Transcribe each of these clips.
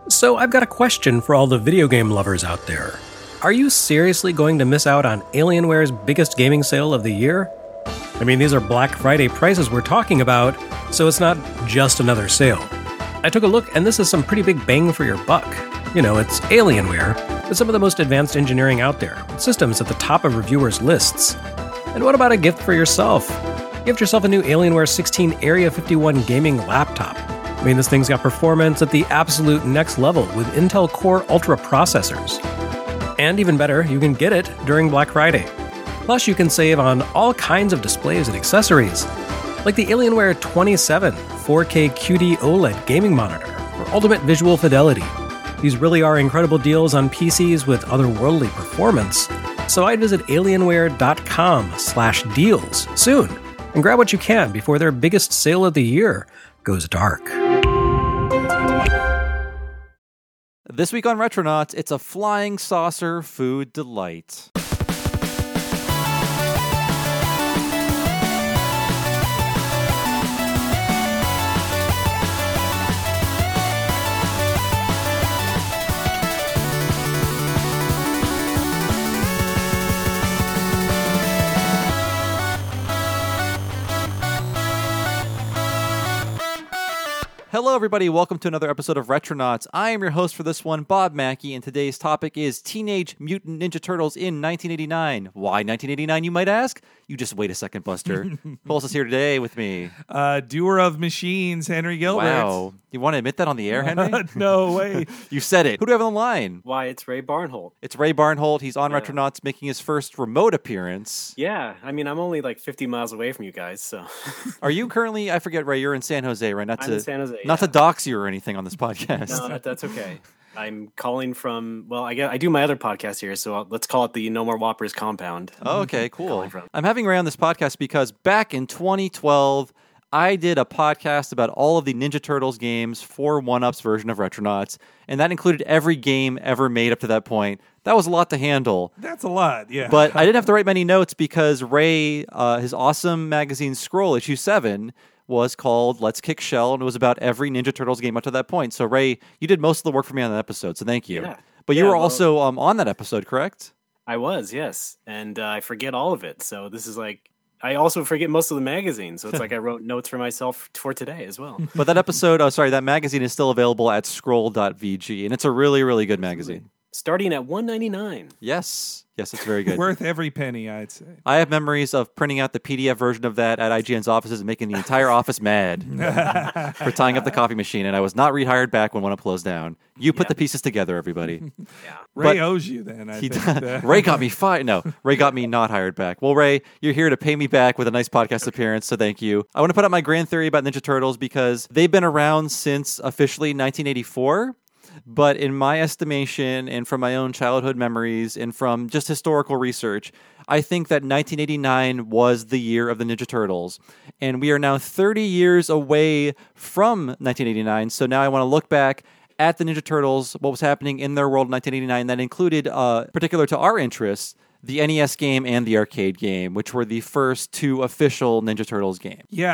So I've got a question for all the video game lovers out there. Are you seriously going to miss out on Alienware's biggest gaming sale of the year? I mean, these are Black Friday prices we're talking about, so it's not just another sale. I took a look, and this is some pretty big bang for your buck. You know, it's Alienware, with some of the most advanced engineering out there, with systems at the top of reviewers' lists. And what about a gift for yourself? Gift yourself a new Alienware 16 Area 51 gaming laptop. I mean, this thing's got performance at the absolute next level with Intel Core Ultra processors. And even better, you can get it during Black Friday. Plus, you can save on all kinds of displays and accessories, like the Alienware 27 4K QD OLED gaming monitor for ultimate visual fidelity. These really are incredible deals on PCs with otherworldly performance, so I'd visit alienware.com/deals soon and grab what you can before their biggest sale of the year goes dark. This week on Retronauts, it's a flying saucer food delight. Hello, everybody. Welcome to another episode of Retronauts. I am your host for this one, Bob Mackey, and today's topic is Teenage Mutant Ninja Turtles in 1989. Why 1989, you might ask? You just wait a second, Buster. Who else is here today with me? Doer of machines, Henry Gilbert. Wow. You want to admit that on the air, Henry? No way. You said it. Who do we have on the line? Why, it's Ray Barnholt. It's Ray Barnholt. He's on Retronauts, making his first remote appearance. Yeah, I mean, I'm only like 50 miles away from you guys, so. Are you currently, I forget, Ray, you're in San Jose, right? I'm in San Jose, Not to dox you or anything on this podcast. No, that's okay. I'm calling from, well, I do my other podcast here, so let's call it the No More Whoppers compound. Oh, okay, cool. I'm having Ray on this podcast because back in 2012, I did a podcast about all of the Ninja Turtles games for 1UP's version of Retronauts, and that included every game ever made up to that point. That was a lot to handle. That's a lot, yeah. But I didn't have to write many notes because Ray, his awesome magazine Scroll, issue 7, was called Let's Kick Shell, and it was about every Ninja Turtles game up to that point. So, Ray, you did most of the work for me on that episode, so thank you. Yeah. But you were also on that episode, correct? I was, yes. And I forget all of it, so this is like, I also forget most of the magazine, so it's like I wrote notes for myself for today as well. But that episode, that magazine is still available at scroll.vg, and it's a really, really good magazine. Starting at $1.99. Yes, it's very good. Worth every penny, I'd say. I have memories of printing out the PDF version of that at IGN's offices and making the entire office mad for tying up the coffee machine, and I was not rehired back when 1UP closed down. You put the pieces together, everybody. Yeah. Ray owes you then, I think. Ray got me fired. No, Ray got me not hired back. Well, Ray, you're here to pay me back with a nice podcast appearance, so thank you. I want to put out my grand theory about Ninja Turtles because they've been around since officially 1984. But in my estimation, and from my own childhood memories, and from just historical research, I think that 1989 was the year of the Ninja Turtles. And we are now 30 years away from 1989. So now I want to look back at the Ninja Turtles, what was happening in their world in 1989. That included, particular to our interests, the NES game and the arcade game, which were the first two official Ninja Turtles games. Yeah,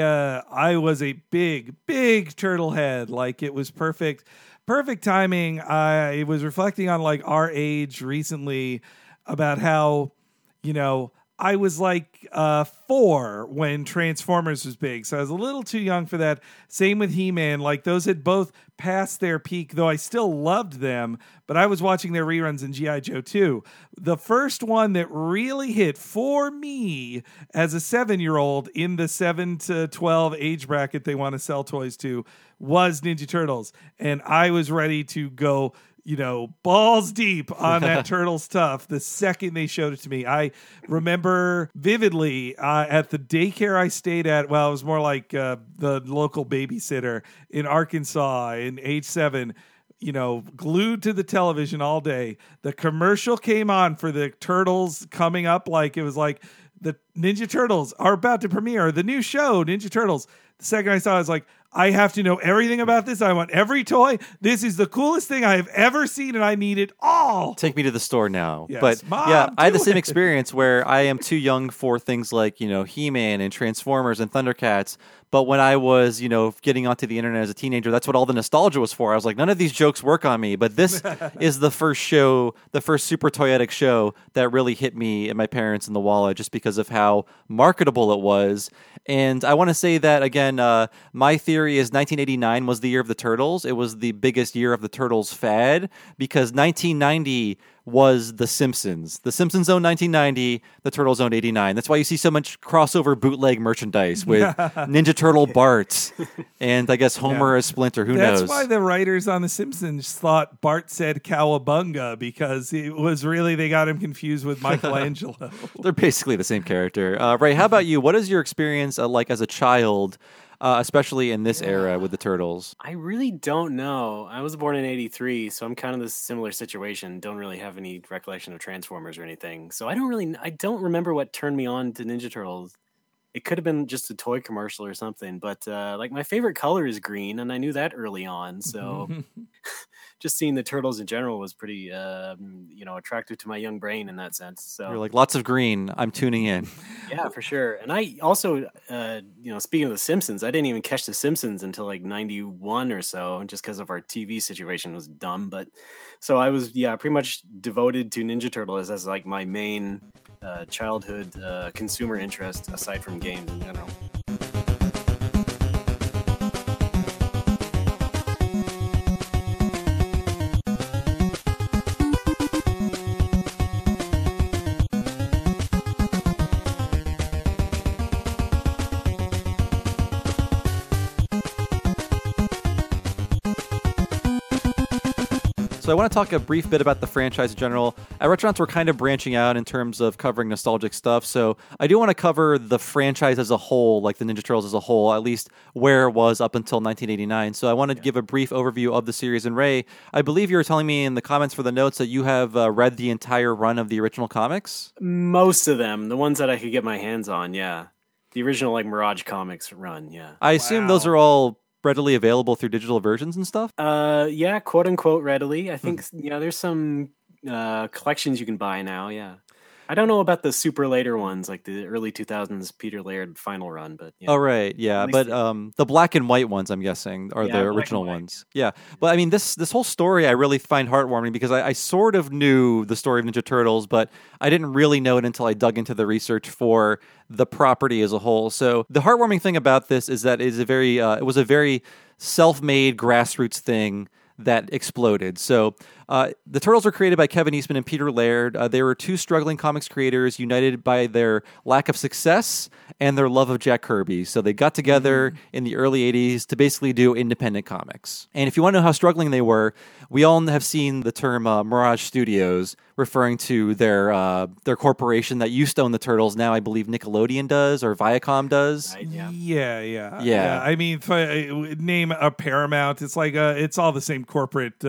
I was a big turtle head. Like, it was perfect timing. I was reflecting on like our age recently about how, I was like 4 when Transformers was big. So I was a little too young for that. Same with He-Man. Like, those had both passed their peak, though I still loved them. But I was watching their reruns in G.I. Joe 2. The first one that really hit for me as a 7-year-old in the 7 to 12 age bracket they want to sell toys to was Ninja Turtles. And I was ready to go, balls deep on that turtle stuff the second they showed it to me. I remember vividly at the daycare I stayed at, well, it was more like the local babysitter in Arkansas in age 7, glued to the television all day. The commercial came on for the Turtles coming up, like it was like the Ninja Turtles are about to premiere the new show, Ninja Turtles. The second I saw it, I was like, I have to know everything about this. I want every toy. This is the coolest thing I have ever seen, and I need it all. Take me to the store now. Yes, but Mom, yeah, I had the same experience where I am too young for things like, He-Man and Transformers and Thundercats. But when I was, getting onto the internet as a teenager, that's what all the nostalgia was for. I was like, none of these jokes work on me. But this is the first Super Toyetic show that really hit me and my parents in the wallet just because of how marketable it was. And I want to say that, again, my theory is 1989 was the year of the Turtles. It was the biggest year of the Turtles fad because 1990 was The Simpsons. The Simpsons owned 1990, the Turtles owned 89. That's why you see so much crossover bootleg merchandise with Ninja Turtle Bart and I guess Homer as Splinter. Who knows? That's why the writers on The Simpsons thought Bart said cowabunga, because it was really, they got him confused with Michelangelo. They're basically the same character. Ray, how about you? What is your experience like as a child, especially in this era with the Turtles? I really don't know. I was born in 83, so I'm kind of this similar situation. Don't really have any recollection of Transformers or anything. So I don't remember what turned me on to Ninja Turtles. It could have been just a toy commercial or something, but like my favorite color is green, and I knew that early on. So just seeing the Turtles in general was pretty, attractive to my young brain in that sense. So you're like, lots of green, I'm tuning in. Yeah, for sure. And I also, speaking of The Simpsons, I didn't even catch The Simpsons until like 91 or so, just because of our TV situation was dumb. But so I was, pretty much devoted to Ninja Turtles as like my main childhood consumer interest aside from games in general. So I want to talk a brief bit about the franchise in general. At Retronauts, we're kind of branching out in terms of covering nostalgic stuff. So I do want to cover the franchise as a whole, like the Ninja Turtles as a whole, at least where it was up until 1989. So I want to give a brief overview of the series. And Ray, I believe you were telling me in the comments for the notes that you have read the entire run of the original comics? Most of them, the ones that I could get my hands on, yeah. The original like Mirage Comics run, yeah. I assume those are all readily available through digital versions and stuff? Yeah, quote unquote readily. I think there's some collections you can buy now, yeah. I don't know about the super later ones, like the early 2000s Peter Laird final run, but yeah. Oh, right, yeah. But the black and white ones, I'm guessing, are the original ones. Yeah. But I mean, this whole story I really find heartwarming because I sort of knew the story of Ninja Turtles, but I didn't really know it until I dug into the research for the property as a whole. So the heartwarming thing about this is that it was a very self-made grassroots thing that exploded. So the Turtles were created by Kevin Eastman and Peter Laird. They were two struggling comics creators united by their lack of success and their love of Jack Kirby. So they got together in the early 80s to basically do independent comics. And if you want to know how struggling they were, we all have seen the term Mirage Studios, referring to their corporation that used to own the Turtles. Now I believe Nickelodeon does or Viacom does. Yeah. I mean, name a Paramount. It's like it's all the same corporate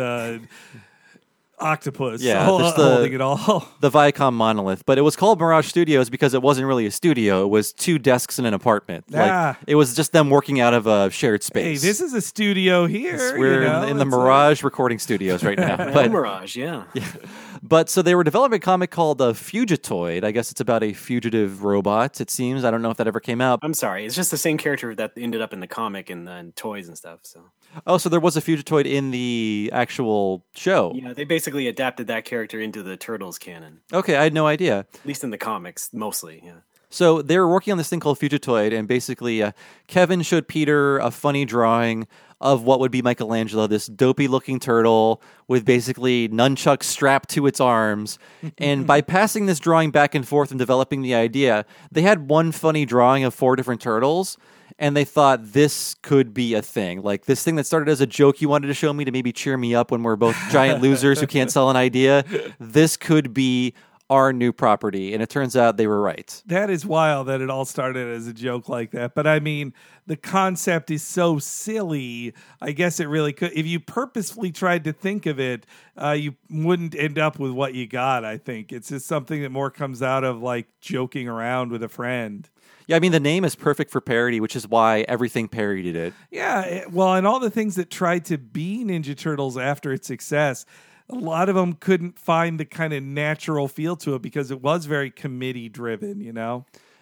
octopus. Yeah, holding it all. The Viacom monolith, but it was called Mirage Studios because it wasn't really a studio. It was two desks in an apartment. Like it was just them working out of a shared space. Hey, this is a studio here. We're in the Mirage recording studios right now. But Mirage, yeah. But so they were developing a comic called Fugitoid. I guess it's about a fugitive robot, it seems. I don't know if that ever came out. I'm sorry. It's just the same character that ended up in the comic and toys and stuff. So there was a Fugitoid in the actual show. Yeah, they basically adapted that character into the Turtles canon. Okay, I had no idea. At least in the comics, mostly, yeah. So they were working on this thing called Fugitoid, and basically Kevin showed Peter a funny drawing of what would be Michelangelo, this dopey-looking turtle with basically nunchucks strapped to its arms. And by passing this drawing back and forth and developing the idea, they had one funny drawing of 4 different turtles, and they thought this could be a thing. Like this thing that started as a joke you wanted to show me to maybe cheer me up when we're both giant losers who can't sell an idea. This could be our new property, and it turns out they were right. That is wild that it all started as a joke like that. But I mean, the concept is so silly. I guess it really could. If you purposefully tried to think of it, you wouldn't end up with what you got, I think. It's just something that more comes out of like joking around with a friend. Yeah, I mean, the name is perfect for parody, which is why everything parodied it. Yeah, well, and all the things that tried to be Ninja Turtles after its success, a lot of them couldn't find the kind of natural feel to it because it was very committee driven, you know?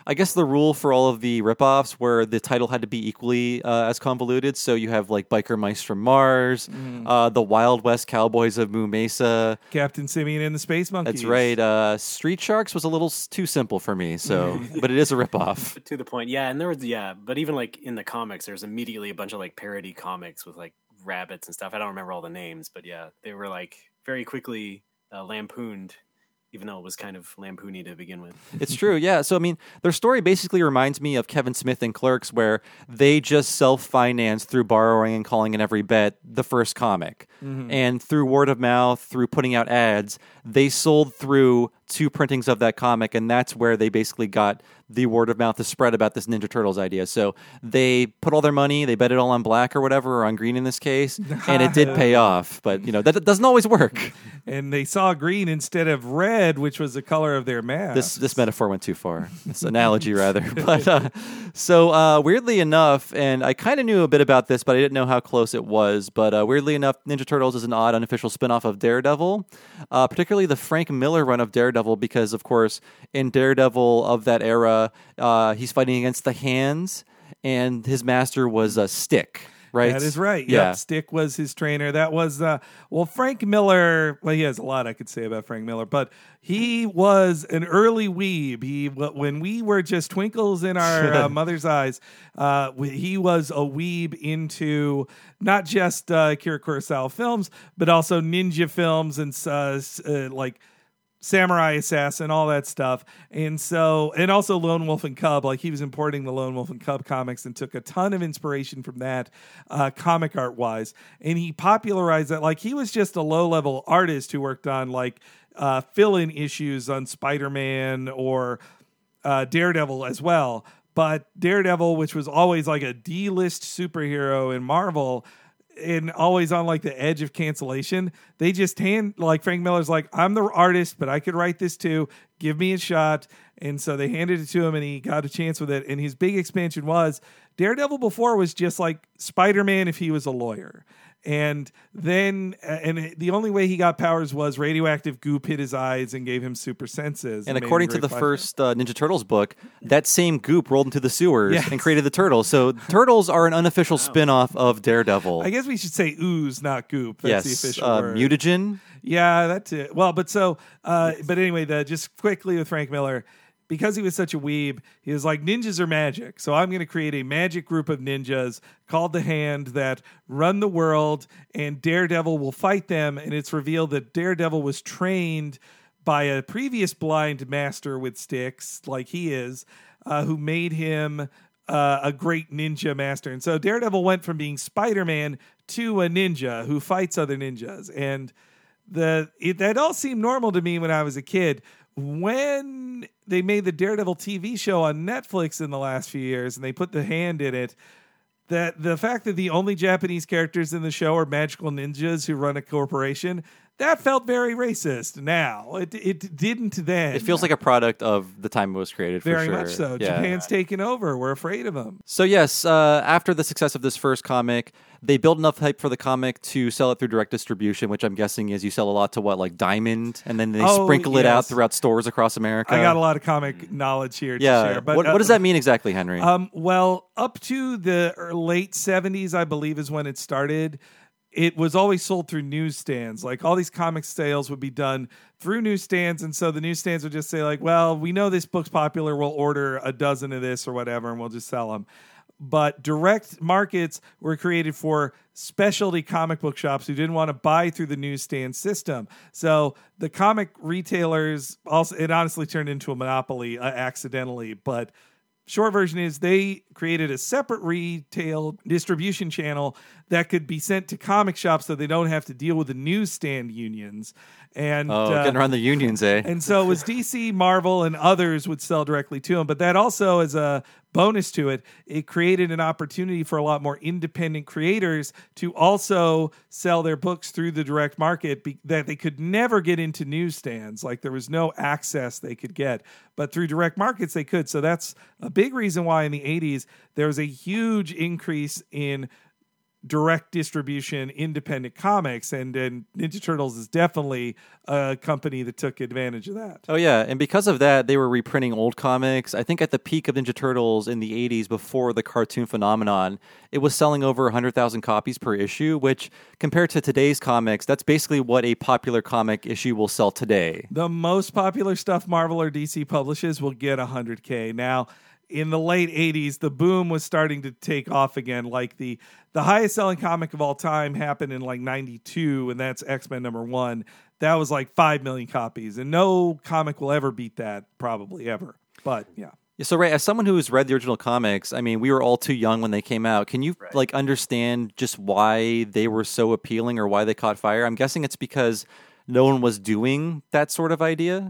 I guess the rule for all of the ripoffs where the title had to be equally as convoluted. So you have like Biker Mice from Mars, the Wild West Cowboys of Moo Mesa, Captain Simeon and the Space Monkeys. That's right. Street Sharks was a little too simple for me. So, but it is a ripoff. To the point, yeah. And there was but even like in the comics, there's immediately a bunch of like parody comics with like rabbits and stuff. I don't remember all the names, but yeah, they were like very quickly lampooned, even though it was kind of lampoony to begin with. It's true, yeah. So, I mean, their story basically reminds me of Kevin Smith and Clerks, where they just self-financed through borrowing and calling in every bet the first comic. And through word of mouth, through putting out ads, they sold through 2 printings of that comic, and that's where they basically got the word of mouth to spread about this Ninja Turtles idea. So they put all their money, they bet it all on black or whatever, or on green in this case, and it did pay off. But, that doesn't always work. And they saw green instead of red, which was the color of their mask. This metaphor went too far. This analogy, rather. But so weirdly enough, and I kind of knew a bit about this, but I didn't know how close it was. But weirdly enough, Ninja Turtles is an odd unofficial spinoff of Daredevil, particularly the Frank Miller run of Daredevil, because, of course, in Daredevil of that era, he's fighting against the Hands, and his master was Stick. Right? That is right. Yeah. Yep. Stick was his trainer. That was, Frank Miller, he has a lot I could say about Frank Miller, but he was an early weeb. When we were just twinkles in our mother's eyes, he was a weeb into not just Akira Kurosawa films, but also ninja films and like Samurai Assassin, all that stuff. And also Lone Wolf and Cub, like he was importing the Lone Wolf and Cub comics and took a ton of inspiration from that comic art wise. And he popularized that. Like he was just a low level artist who worked on like fill-in issues on Spider-Man or Daredevil as well. But Daredevil, which was always like a D-list superhero in Marvel, and always on like the edge of cancellation, they just like Frank Miller's like, I'm the artist, but I could write this too. Give me a shot. And so they handed it to him and he got a chance with it. And his big expansion was Daredevil before was just like Spider-Man if he was a lawyer. And then, the only way he got powers was radioactive goop hit his eyes and gave him super senses. And according to the first Ninja Turtles book, that same goop rolled into the sewers and created the Turtles. So Turtles are an unofficial spin-off of Daredevil. I guess we should say ooze, not goop. That's the official word. Mutagen. Yeah, that's it. Well, but anyway, just quickly with Frank Miller, because he was such a weeb, he was like, ninjas are magic. So I'm going to create a magic group of ninjas called the Hand that run the world, and Daredevil will fight them. And it's revealed that Daredevil was trained by a previous blind master with sticks, like he is, who made him a great ninja master. And so Daredevil went from being Spider-Man to a ninja who fights other ninjas. And that all seemed normal to me when I was a kid. When they made the Daredevil TV show on Netflix in the last few years and they put the Hand in it, that the fact that the only Japanese characters in the show are magical ninjas who run a corporation, that felt very racist. Now it didn't then. It feels like a product of the time it was created. For very sure. much so. Yeah. Japan's taken over. We're afraid of them. So yes, after the success of this first comic, they built enough hype for the comic to sell it through direct distribution, which I'm guessing is you sell a lot to like Diamond, and then they sprinkle it out throughout stores across America. I got a lot of comic knowledge here to share. But what does that mean exactly, Henry? Well, up to the late 70s, I believe, is when it started. It was always sold through newsstands. Like all these comic sales would be done through newsstands. And so the newsstands would just say like, well, we know this book's popular. We'll order a dozen of this or whatever, and we'll just sell them. But direct markets were created for specialty comic book shops who didn't want to buy through the newsstand system. So the comic retailers it honestly turned into a monopoly accidentally, but short version is they created a separate retail distribution channel that could be sent to comic shops so they don't have to deal with the newsstand unions. And getting around the unions, eh? And so it was DC, Marvel, and others would sell directly to them. But that also, as a bonus to it, it created an opportunity for a lot more independent creators to also sell their books through the direct market that they could never get into newsstands. Like there was no access they could get. But through direct markets, they could. So that's a big reason why in the 80s, there was a huge increase in direct distribution independent comics, and Ninja Turtles is definitely a company that took advantage of that. Oh yeah, and because of that, they were reprinting old comics. I think at the peak of Ninja Turtles in the 80s, before the cartoon phenomenon, it was selling over 100,000 copies per issue, which compared to today's comics, that's basically what a popular comic issue will sell today. The most popular stuff Marvel or DC publishes will get 100K. Now, in the late 80s, the boom was starting to take off again. Like the highest selling comic of all time happened in like 92, and that's X-Men #1. That was like 5 million copies, and no comic will ever beat that, probably ever. But yeah. Yeah, so Ray, as someone who's read the original comics, I mean, we were all too young when they came out. Can you like understand just why they were so appealing or why they caught fire? I'm guessing it's because no one was doing that sort of idea.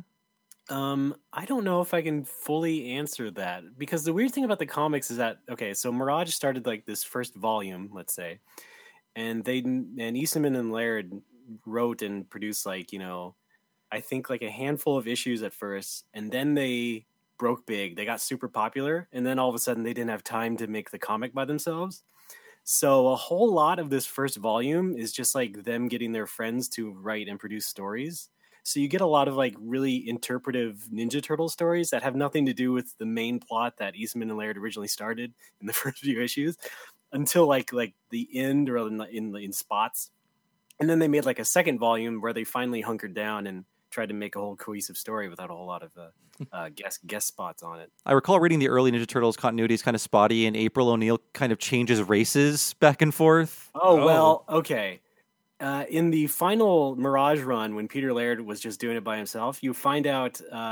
I don't know if I can fully answer that, because the weird thing about the comics is that, okay, so Mirage started like this first volume, let's say, and Eastman and Laird wrote and produced like, you know, I think like a handful of issues at first, and then they broke big. They got super popular, and then all of a sudden they didn't have time to make the comic by themselves. So a whole lot of this first volume is just like them getting their friends to write and produce stories. So you get a lot of like really interpretive Ninja Turtle stories that have nothing to do with the main plot that Eastman and Laird originally started in the first few issues, until like the end or in spots. And then they made like a second volume where they finally hunkered down and tried to make a whole cohesive story without a whole lot of guest spots on it. I recall reading the early Ninja Turtles continuity is kind of spotty, and April O'Neil kind of changes races back and forth. Oh, well, okay. In the final Mirage run, when Peter Laird was just doing it by himself, you find out,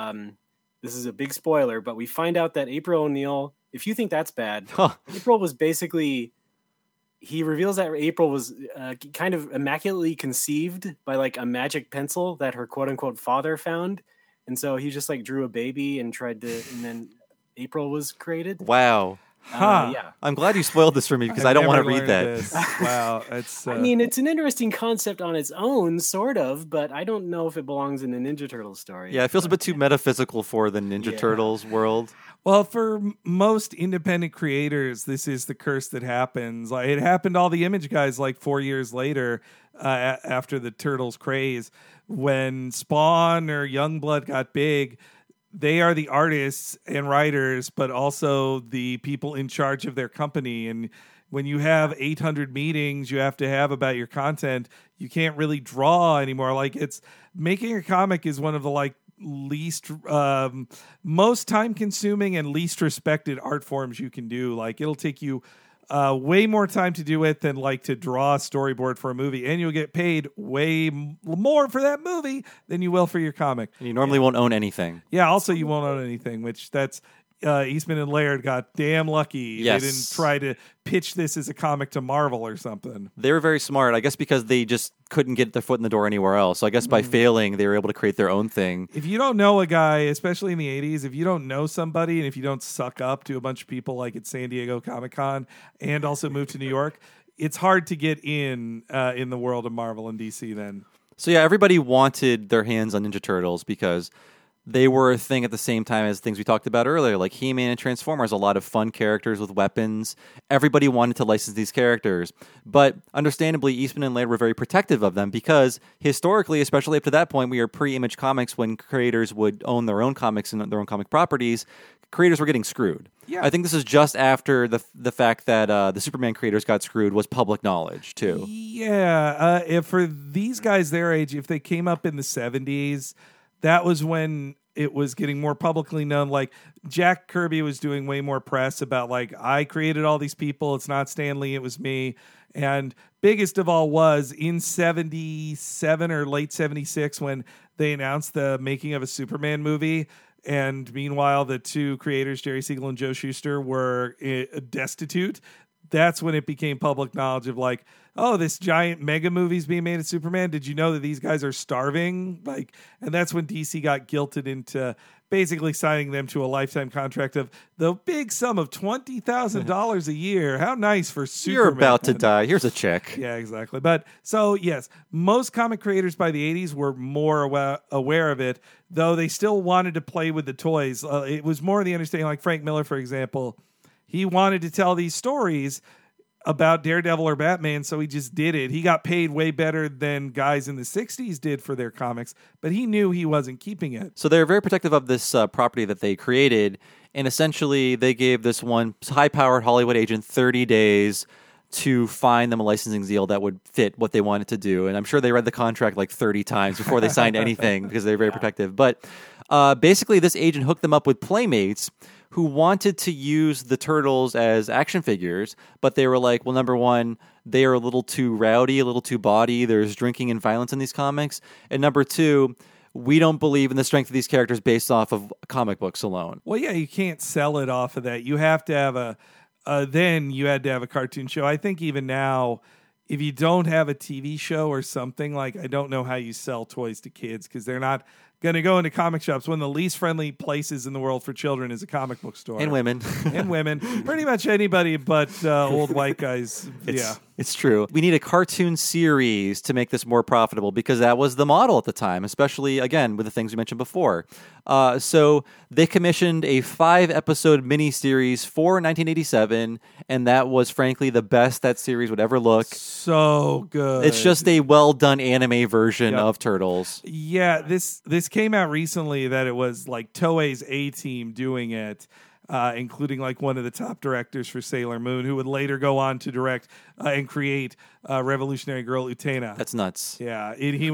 this is a big spoiler, but we find out that April O'Neil, if you think that's bad, April was basically, he reveals that April was kind of immaculately conceived by like a magic pencil that her quote unquote father found. And so he just like drew a baby and tried to, and then April was created. Wow. Yeah. I'm glad you spoiled this for me because I don't want to read that. Wow. It's, I mean, it's an interesting concept on its own, sort of, but I don't know if it belongs in a Ninja Turtles story. Yeah, it feels a bit too metaphysical for the Ninja Turtles world. Well, for most independent creators, this is the curse that happens. Like, it happened to all the Image guys like 4 years later after the Turtles craze. When Spawn or Youngblood got big, they are the artists and writers, but also the people in charge of their company. And when you have 800 meetings you have to have about your content, you can't really draw anymore. Like, it's making a comic is one of the like least most time consuming and least respected art forms you can do. Like, it'll take you way more time to do it than like to draw a storyboard for a movie, and you'll get paid way more for that movie than you will for your comic. And you normally won't own anything. Yeah, also you won't own anything, which that's Eastman and Laird got damn lucky. Yes. They didn't try to pitch this as a comic to Marvel or something. They were very smart, I guess, because they just couldn't get their foot in the door anywhere else. So I guess by failing, they were able to create their own thing. If you don't know a guy, especially in the 80s, if you don't know somebody and if you don't suck up to a bunch of people like at San Diego Comic-Con and also move to New York, it's hard to get in the world of Marvel and DC then. So yeah, everybody wanted their hands on Ninja Turtles because they were a thing at the same time as things we talked about earlier, like He-Man and Transformers, a lot of fun characters with weapons. Everybody wanted to license these characters. But understandably, Eastman and Laird were very protective of them because historically, especially up to that point, we are pre-Image Comics when creators would own their own comics and their own comic properties. Creators were getting screwed. Yeah. I think this is just after the fact that the Superman creators got screwed was public knowledge, too. Yeah. If for these guys their age, if they came up in the 70s, that was when it was getting more publicly known. Like, Jack Kirby was doing way more press about, like, I created all these people. It's not Stan Lee, it was me. And biggest of all was in 77 or late 76 when they announced the making of a Superman movie. And meanwhile, the two creators, Jerry Siegel and Joe Shuster, were destitute. That's when it became public knowledge of like, oh, this giant mega movie's being made of Superman. Did you know that these guys are starving? Like, and that's when DC got guilted into basically signing them to a lifetime contract of the big sum of $20,000 a year. How nice for Superman. You're about to die. Here's a check. Yeah, exactly. But so, yes, most comic creators by the 80s were more aware of it, though they still wanted to play with the toys. It was more the understanding, like Frank Miller, for example. He wanted to tell these stories about Daredevil or Batman, so he just did it. He got paid way better than guys in the 60s did for their comics, but he knew he wasn't keeping it. So they're very protective of this property that they created, and essentially they gave this one high-powered Hollywood agent 30 days to find them a licensing deal that would fit what they wanted to do. And I'm sure they read the contract like 30 times before they signed anything because they're very protective. But basically, this agent hooked them up with Playmates who wanted to use the Turtles as action figures, but they were like, well, number one, they are a little too rowdy, a little too bawdy. There's drinking and violence in these comics. And number two, we don't believe in the strength of these characters based off of comic books alone. Well, yeah, you can't sell it off of that. You have to have then you had to have a cartoon show. I think even now, if you don't have a TV show or something, like, I don't know how you sell toys to kids because they're not going to go into comic shops. One of the least friendly places in the world for children is a comic book store. And women. And women. Pretty much anybody but old white guys. It's true. We need a cartoon series to make this more profitable because that was the model at the time, especially, again, with the things we mentioned before. So they commissioned a 5-episode miniseries for 1987, and that was, frankly, the best that series would ever look. So good. It's just a well-done anime version of Turtles. Yeah, this came out recently that it was like Toei's A-Team doing it. Including like one of the top directors for Sailor Moon, who would later go on to direct and create Revolutionary Girl Utena. That's nuts. Yeah,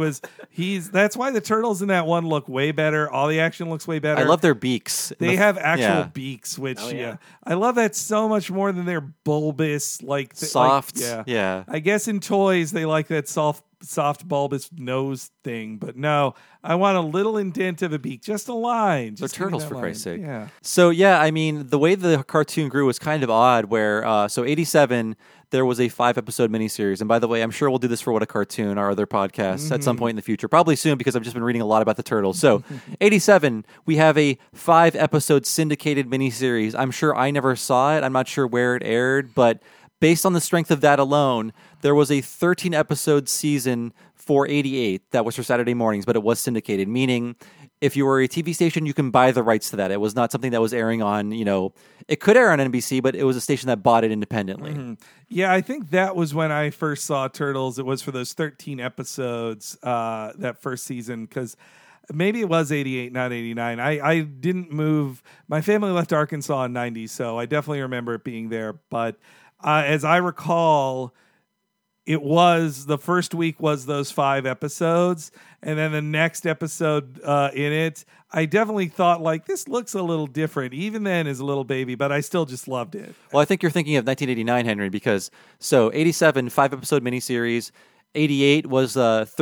that's why the turtles in that one look way better. All the action looks way better. I love their beaks. They have actual beaks, which I love that so much more than their bulbous, like soft. Yeah. I guess in toys they like that soft bulbous nose thing, but no, I want a little indent of a beak, just a line. They're turtles, for Christ's sake. Yeah. So I mean, the way the cartoon grew was kind of odd. Where 87, there was a 5-episode miniseries, and by the way, I'm sure we'll do this for What a Cartoon, our other podcast, at some point in the future, probably soon because I've just been reading a lot about the turtles. So 87, we have a 5-episode syndicated miniseries. I'm sure I never saw it. I'm not sure where it aired, but based on the strength of that alone, there was a 13-episode season for 88 that was for Saturday mornings, but it was syndicated, meaning if you were a TV station, you can buy the rights to that. It was not something that was airing on, it could air on NBC, but it was a station that bought it independently. Mm-hmm. Yeah, I think that was when I first saw Turtles. It was for those 13 episodes, that first season, because maybe it was 88, not 89. I didn't move. My family left Arkansas in 90, so I definitely remember it being there, but as I recall, it was the first week was those 5 episodes, and then the next episode in it, I definitely thought like this looks a little different, even then as a little baby, but I still just loved it. Well, I think you're thinking of 1989, Henry, because 87 5-episode miniseries, 88 was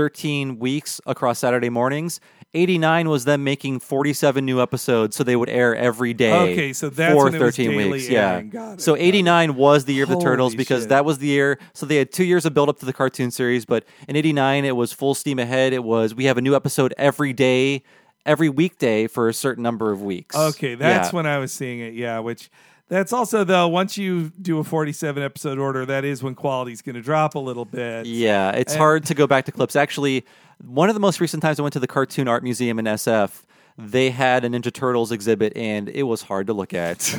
13 weeks across Saturday mornings. 89 was them making 47 new episodes, so they would air every day. Okay, so that's for when it was 13 daily weeks. airing. Yeah. Got it, so 89 was the year of the Turtles because shit. that was the year. So they had 2 years of build up to the cartoon series, but in 89 it was full steam ahead. It was we have a new episode every day, every weekday for a certain number of weeks. Okay, that's when I was seeing it. Yeah, which. That's also, though, once you do a 47-episode order, that is when quality's going to drop a little bit. Yeah, it's hard to go back to clips. Actually, one of the most recent times I went to the Cartoon Art Museum in SF, they had a Ninja Turtles exhibit, and it was hard to look at.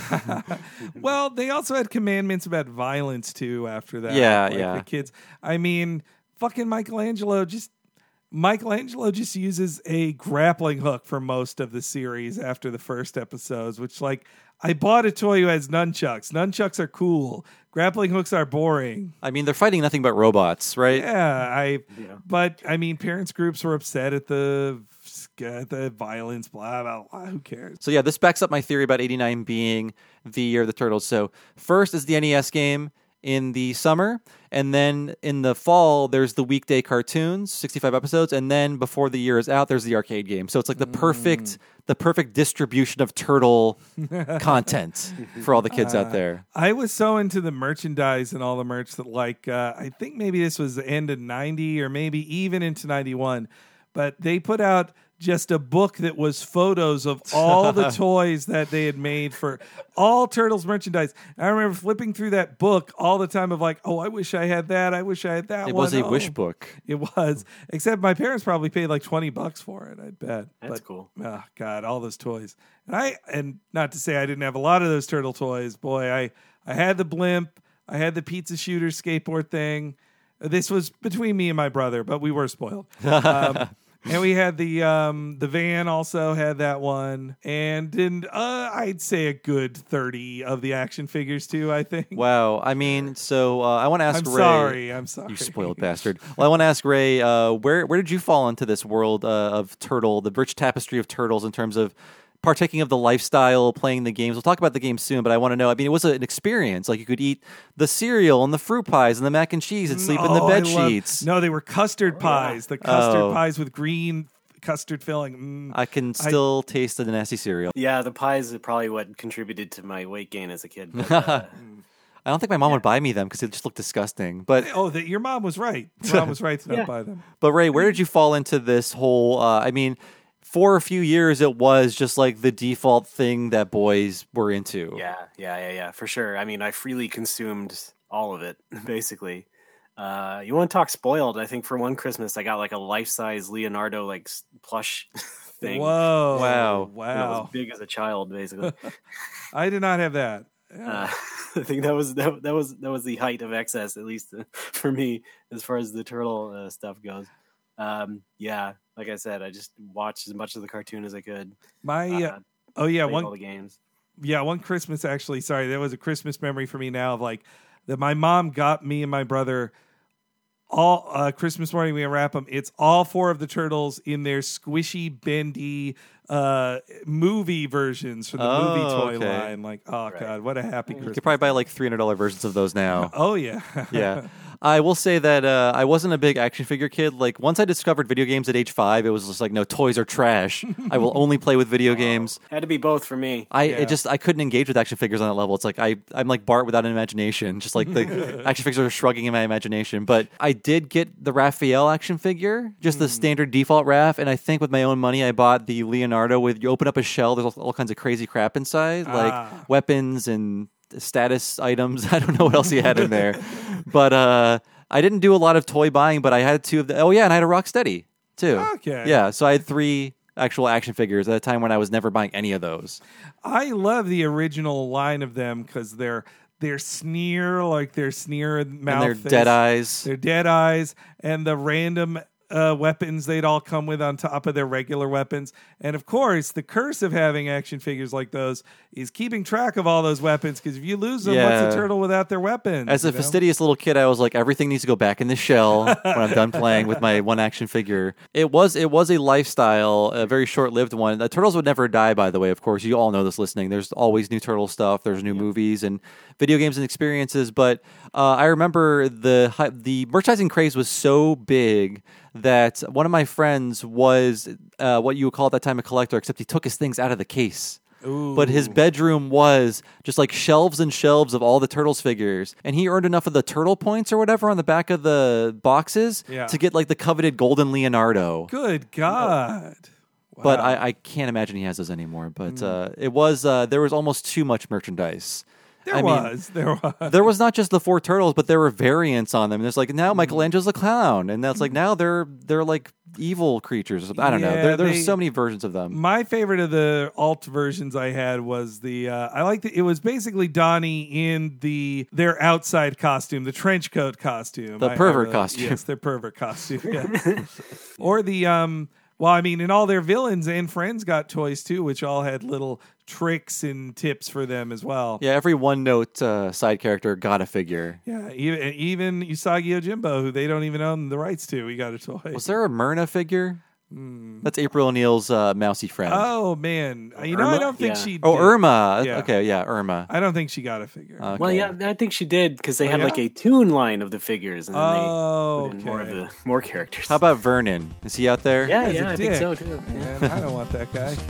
Well, they also had commandments about violence, too, after that. Yeah. The kids. I mean, fucking Michelangelo just uses a grappling hook for most of the series after the first episodes, which, like, I bought a toy who has nunchucks. Nunchucks are cool. Grappling hooks are boring. I mean, they're fighting nothing but robots, right? Yeah, But I mean, parents groups were upset at the violence. Blah blah blah. Who cares? So yeah, this backs up my theory about 89 being the year of the Turtles. So first is the NES game in the summer, and then in the fall there's the weekday cartoons, 65 episodes, and then before the year is out there's the arcade game. So it's like the perfect distribution of turtle content for all the kids out there. I was so into the merchandise and all the merch that I think maybe this was the end of 90 or maybe even into 91, but they put out just a book that was photos of all the toys that they had made for all Turtles merchandise. I remember flipping through that book all the time of like, oh, I wish I had that. I wish I had that. It was a wish book. It was, except my parents probably paid like $20 for it, I'd bet. That's cool. Oh, God, all those toys. And not to say I didn't have a lot of those turtle toys. Boy, I had the blimp. I had the pizza shooter skateboard thing. This was between me and my brother, but we were spoiled. And we had the van also had that one, and I'd say a good 30 of the action figures too. I think. Wow. I mean, so I want to ask Ray. I'm sorry. You spoiled bastard. Well, I want to ask Ray, where did you fall into this world of Turtle, the rich tapestry of turtles, in terms of partaking of the lifestyle, playing the games? We'll talk about the games soon, but I want to know, I mean, it was an experience. Like, you could eat the cereal and the fruit pies and the mac and cheese and sleep in the bed sheets. No, they were custard pies. The custard pies with green custard filling. I can still taste the nasty cereal. Yeah, the pies are probably what contributed to my weight gain as a kid. But, I don't think my mom would buy me them because they just look disgusting. But your mom was right. Your mom was right to not buy them. But Ray, where did you fall into this whole, I mean, for a few years, it was just like the default thing that boys were into. Yeah, for sure. I mean, I freely consumed all of it, basically. You want to talk spoiled? I think for one Christmas, I got like a life-size Leonardo like plush thing. Whoa! Wow! I was big as a child, basically. I did not have that. I think that was the height of excess, at least for me, as far as the turtle stuff goes. Like I said, I just watched as much of the cartoon as I could. All the games. Yeah, one Christmas actually. Sorry, that was a Christmas memory for me now of like that. My mom got me and my brother all Christmas morning. We unwrap them. It's all 4 of the turtles in their squishy, bendy movie versions from the movie toy line. Like, God, what a happy Christmas! You could probably buy like $300 versions of those now. Oh yeah, yeah. I will say that I wasn't a big action figure kid. Like, once I discovered video games at age 5, it was just like, no, toys are trash. I will only play with video games. Had to be both for me. I couldn't engage with action figures on that level. It's like I'm like Bart without an imagination. Just like the action figures are shrugging in my imagination. But I did get the Raphael action figure, just the standard default Raph. And I think with my own money, I bought the Leonardo with, you open up a shell, there's all kinds of crazy crap inside, like weapons and status items. I don't know what else he had in there. But I didn't do a lot of toy buying, but I had 2 of the... Oh, yeah, and I had a Rocksteady, too. Okay. Yeah, so I had 3 actual action figures at a time when I was never buying any of those. I love the original line of them because they're sneer, like their sneer mouth. And their dead eyes. Their dead eyes, and the random weapons they'd all come with on top of their regular weapons. And of course, the curse of having action figures like those is keeping track of all those weapons, because if you lose them, what's a turtle without their weapons? As a fastidious little kid, I was like, everything needs to go back in the shell when I'm done playing with my one action figure. It was a lifestyle, a very short-lived one. The turtles would never die, by the way, of course. You all know this listening. There's always new turtle stuff. There's new movies and video games and experiences. But I remember the merchandising craze was so big that one of my friends was what you would call at that time a collector, except he took his things out of the case. Ooh. But his bedroom was just like shelves and shelves of all the Turtles figures. And he earned enough of the turtle points or whatever on the back of the boxes to get like the coveted golden Leonardo. Good God. Wow. But I can't imagine he has those anymore. But it was there was almost too much merchandise. There was. There was not just the 4 turtles, but there were variants on them. There's like now Michelangelo's a clown, and that's like now they're like evil creatures. I don't know. There's so many versions of them. My favorite of the alt versions I had was it was basically Donnie in their outside costume, the trench coat costume, the pervert costume. Yes, their pervert costume. Yeah. Or the well, I mean, and all their villains and friends got toys too, which all had little tricks and tips for them as well. Yeah, every one-note side character got a figure. Yeah, even Usagi Yojimbo, who they don't even own the rights to, we got a toy. Was there a Myrna figure? That's April O'Neil's mousy friend. Oh, man. Irma? I don't think she did. Oh, Irma. Yeah. Okay, yeah, Irma. I don't think she got a figure. Okay. Well, yeah, I think she did, because they had like a toon line of the figures, and then they put in more characters. How about Vernon? Is he out there? Yeah, I think so, too. Man, I don't want that guy.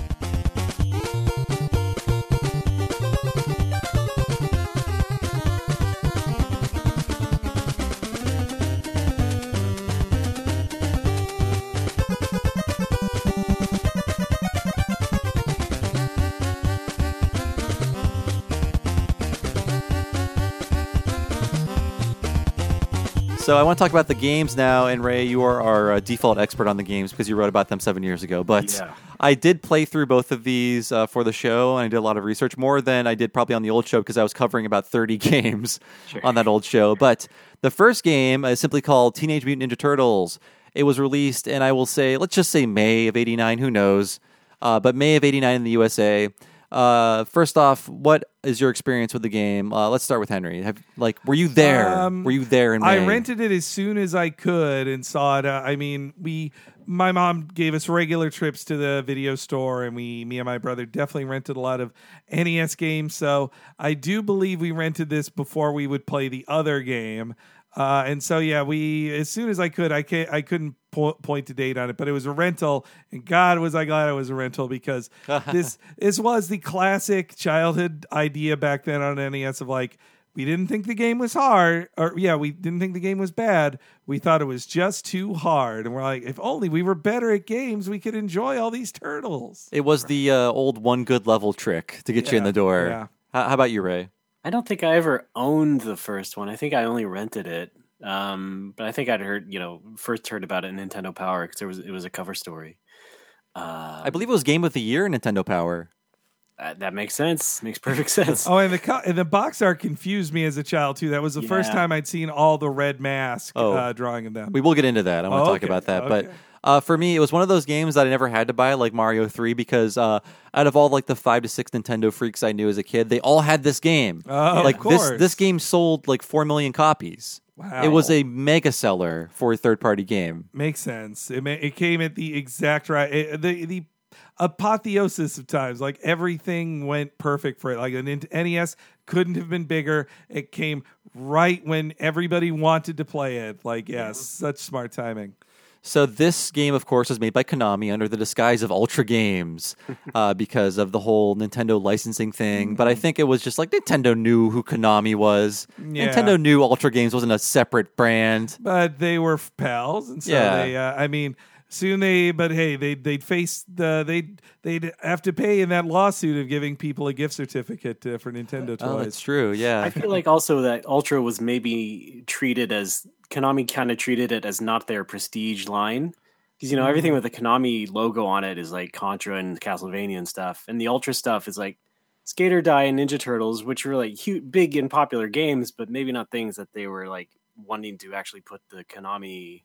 So I want to talk about the games now, and Ray, you are our default expert on the games because you wrote about them 7 years ago. But Yeah. I did play through both of these for the show, and I did a lot of research, more than I did probably on the old show because I was covering about 30 games on that old show. But the first game is simply called Teenage Mutant Ninja Turtles. It was released in, I will say, let's just say May of 89, who knows, but May of 89 in the USA. First off, what is your experience with the game? Let's start with Henry. Were you there? Were you there in May? I rented it as soon as I could and saw it. My mom gave us regular trips to the video store, and me and my brother definitely rented a lot of NES games. So I do believe we rented this before we would play the other game. And so, yeah, as soon as I could, I couldn't point to date on it, but it was a rental, and God was I glad it was a rental because this was the classic childhood idea back then on NES of we didn't think the game was hard, we didn't think the game was bad. We thought it was just too hard, and we're like, if only we were better at games, we could enjoy all these turtles. It was the old one good level trick to get you in the door. Yeah. How about you, Ray? I don't think I ever owned the first one. I think I only rented it. But I think I'd first heard about it in Nintendo Power because it was a cover story. I believe it was Game of the Year in Nintendo Power. That makes sense. Makes perfect sense. Oh, and the box art confused me as a child too. That was the first time I'd seen all the red mask drawing of them. We will get into that. I want to talk about that. Okay. But for me, it was one of those games that I never had to buy, like Mario 3, because out of all the 5 to 6 Nintendo freaks I knew as a kid, they all had this game. Oh, of course. This game sold 4 million copies. Wow. It was a mega seller for a third-party game. Makes sense. It came at the exact right the apotheosis of times. Everything went perfect for it. An NES couldn't have been bigger. It came right when everybody wanted to play it. Such smart timing. So this game, of course, was made by Konami under the disguise of Ultra Games because of the whole Nintendo licensing thing. But I think it was just Nintendo knew who Konami was. Yeah. Nintendo knew Ultra Games wasn't a separate brand. But they were pals, and so they'd have to pay in that lawsuit of giving people a gift certificate for Nintendo toys. Oh, that's true. Yeah. I feel also that Ultra was maybe treated as Konami kind of treated it as not their prestige line. Because, everything with the Konami logo on it is Contra and Castlevania and stuff. And the Ultra stuff is Skate or Die and Ninja Turtles, which were huge, big and popular games, but maybe not things that they were wanting to actually put the Konami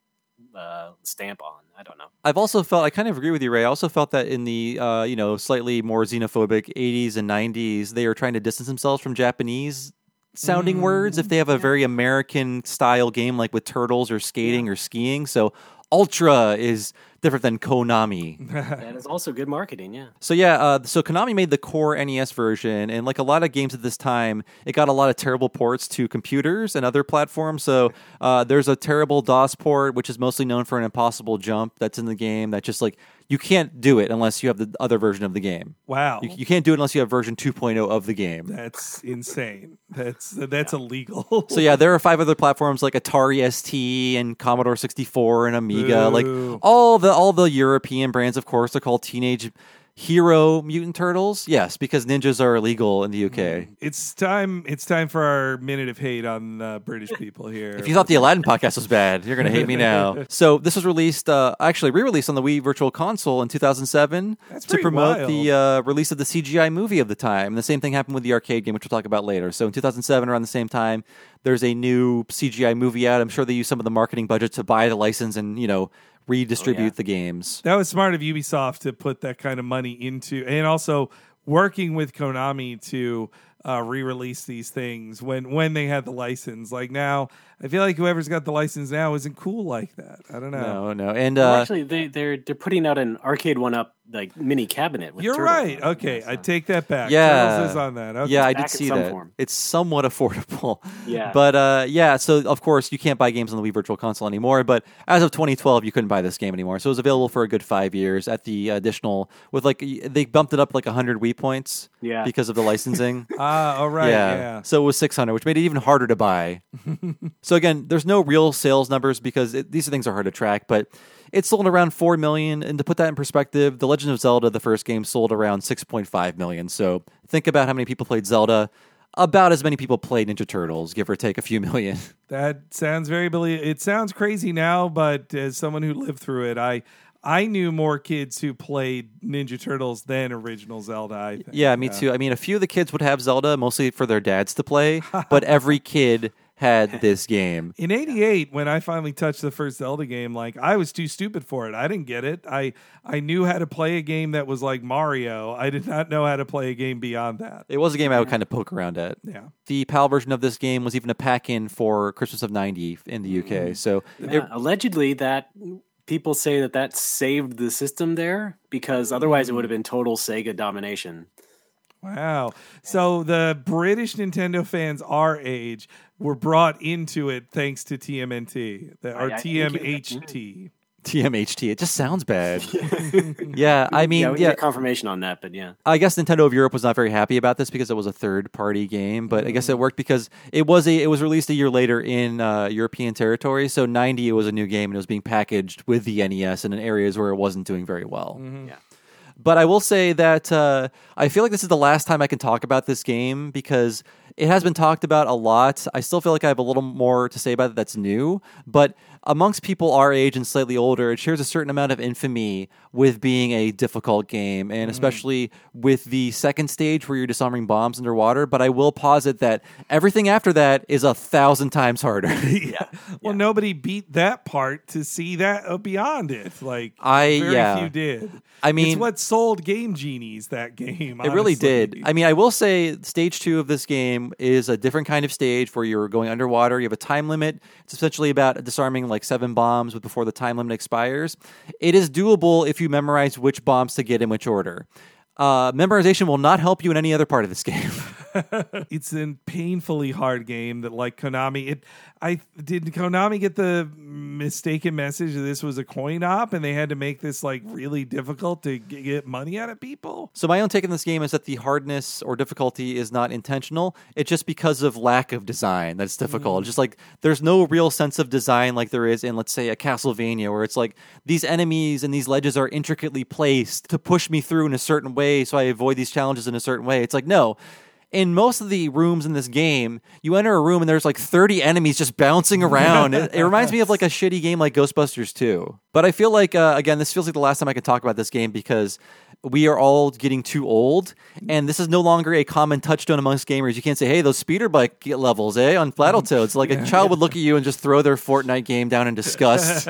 stamp on. I don't know. I've also felt, I kind of agree with you, Ray. I also felt that in the slightly more xenophobic 80s and 90s, they were trying to distance themselves from Japanese sounding words if they have a very American style game with turtles or skating or skiing. So Ultra is different than Konami. That is also good marketing, yeah. So so Konami made the core NES version, and a lot of games at this time, it got a lot of terrible ports to computers and other platforms. So there's a terrible DOS port, which is mostly known for an impossible jump that's in the game that just you can't do it unless you have the other version of the game. Wow. You can't do it unless you have version 2.0 of the game. That's insane. That's illegal. So there are 5 other platforms like Atari ST and Commodore 64 and Amiga. Ooh. All the European brands, of course, are called Teenage Hero Mutant Turtles. Yes, because ninjas are illegal in the UK. It's time for our minute of hate on British people here. If you thought the Aladdin podcast was bad, you're going to hate me now. So this was released, actually re-released on the Wii Virtual Console in 2007 to promote wild. the release of the CGI movie of the time. And the same thing happened with the arcade game, which we'll talk about later. So in 2007, around the same time, there's a new CGI movie out. I'm sure they used some of the marketing budget to buy the license and, redistribute the games. That was smart of Ubisoft to put that kind of money into, and also working with Konami to re-release these things when they had the license. Now, I feel like whoever's got the license now isn't cool like that. I don't know. No, and actually, they're putting out an arcade one-up mini cabinet. With You're Turtles right. on it. Okay, So- I take that back. Yeah. Turtles is on that. Okay. yeah, I Back did in see some that. form. It's somewhat affordable. Yeah. But so of course you can't buy games on the Wii Virtual Console anymore. But as of 2012, you couldn't buy this game anymore. So it was available for a good 5 years at the additional with they bumped it up 100 Wii points. Yeah. Because of the licensing. All right. Yeah. So it was 600, which made it even harder to buy. So again, there's no real sales numbers because these things are hard to track, but it sold around 4 million. And to put that in perspective, The Legend of Zelda, the first game, sold around 6.5 million. So think about how many people played Zelda. about as many people played Ninja Turtles, give or take a few million. That sounds it sounds crazy now, but as someone who lived through it, I knew more kids who played Ninja Turtles than original Zelda, I think. Yeah, me too. I mean, a few of the kids would have Zelda, mostly for their dads to play, but every kid had this game. In 88, when I finally touched the first Zelda game, like, I was too stupid for it. I didn't get it. I knew how to play a game that was like Mario. I did not know how to play a game beyond that. It was a game I would kind of poke around at. Yeah. The PAL version of this game was even a pack-in for Christmas of 90 in the UK. So allegedly that people say that saved the system there, because otherwise it would have been total Sega domination. Wow. So the British Nintendo fans our age were brought into it thanks to TMNT, or TMHT. TMHT. It just sounds bad. Yeah, I mean, we get confirmation on that, but yeah. I guess Nintendo of Europe was not very happy about this because it was a third-party game, but I guess it worked because it was released a year later in European territory. So 90, it was a new game and it was being packaged with the NES and in areas where it wasn't doing very well. Mm-hmm. Yeah. But I will say that I feel like this is the last time I can talk about this game because it has been talked about a lot. I still feel like I have a little more to say about it that's new, but amongst people our age and slightly older, it shares a certain amount of infamy with being a difficult game, and especially with the second stage where you're disarming bombs underwater. But I will posit that everything after that is 1,000 times harder. Well, nobody beat that part to see that beyond it. Like, very few did. I mean, it's what sold Game Genies, that game. It really did. I mean, I will say stage 2 of this game is a different kind of stage where you're going underwater. You have a time limit. It's essentially about disarming like 7 bombs before the time limit expires. It is doable if you memorize which bombs to get in which order. Memorization will not help you in any other part of this game. It's a painfully hard game that, like, Konami. Did Konami get the mistaken message that this was a coin op and they had to make this like really difficult to get money out of people? So my own take on this game is that the hardness or difficulty is not intentional. It's just because of lack of design that's difficult. Just like there's no real sense of design like there is in, let's say, a Castlevania, where it's like these enemies and these ledges are intricately placed to push me through in a certain way so I avoid these challenges in a certain way. It's like, no. In most of the rooms in this game, you enter a room and there's like 30 enemies just bouncing around. It reminds me of like a shitty game like Ghostbusters 2. But I feel like, again, this feels like the last time I can talk about this game because we are all getting too old, and this is no longer a common touchstone amongst gamers. You can't say, hey, those speeder bike levels, on Battletoads. Like a child would look at you and just throw their Fortnite game down in disgust.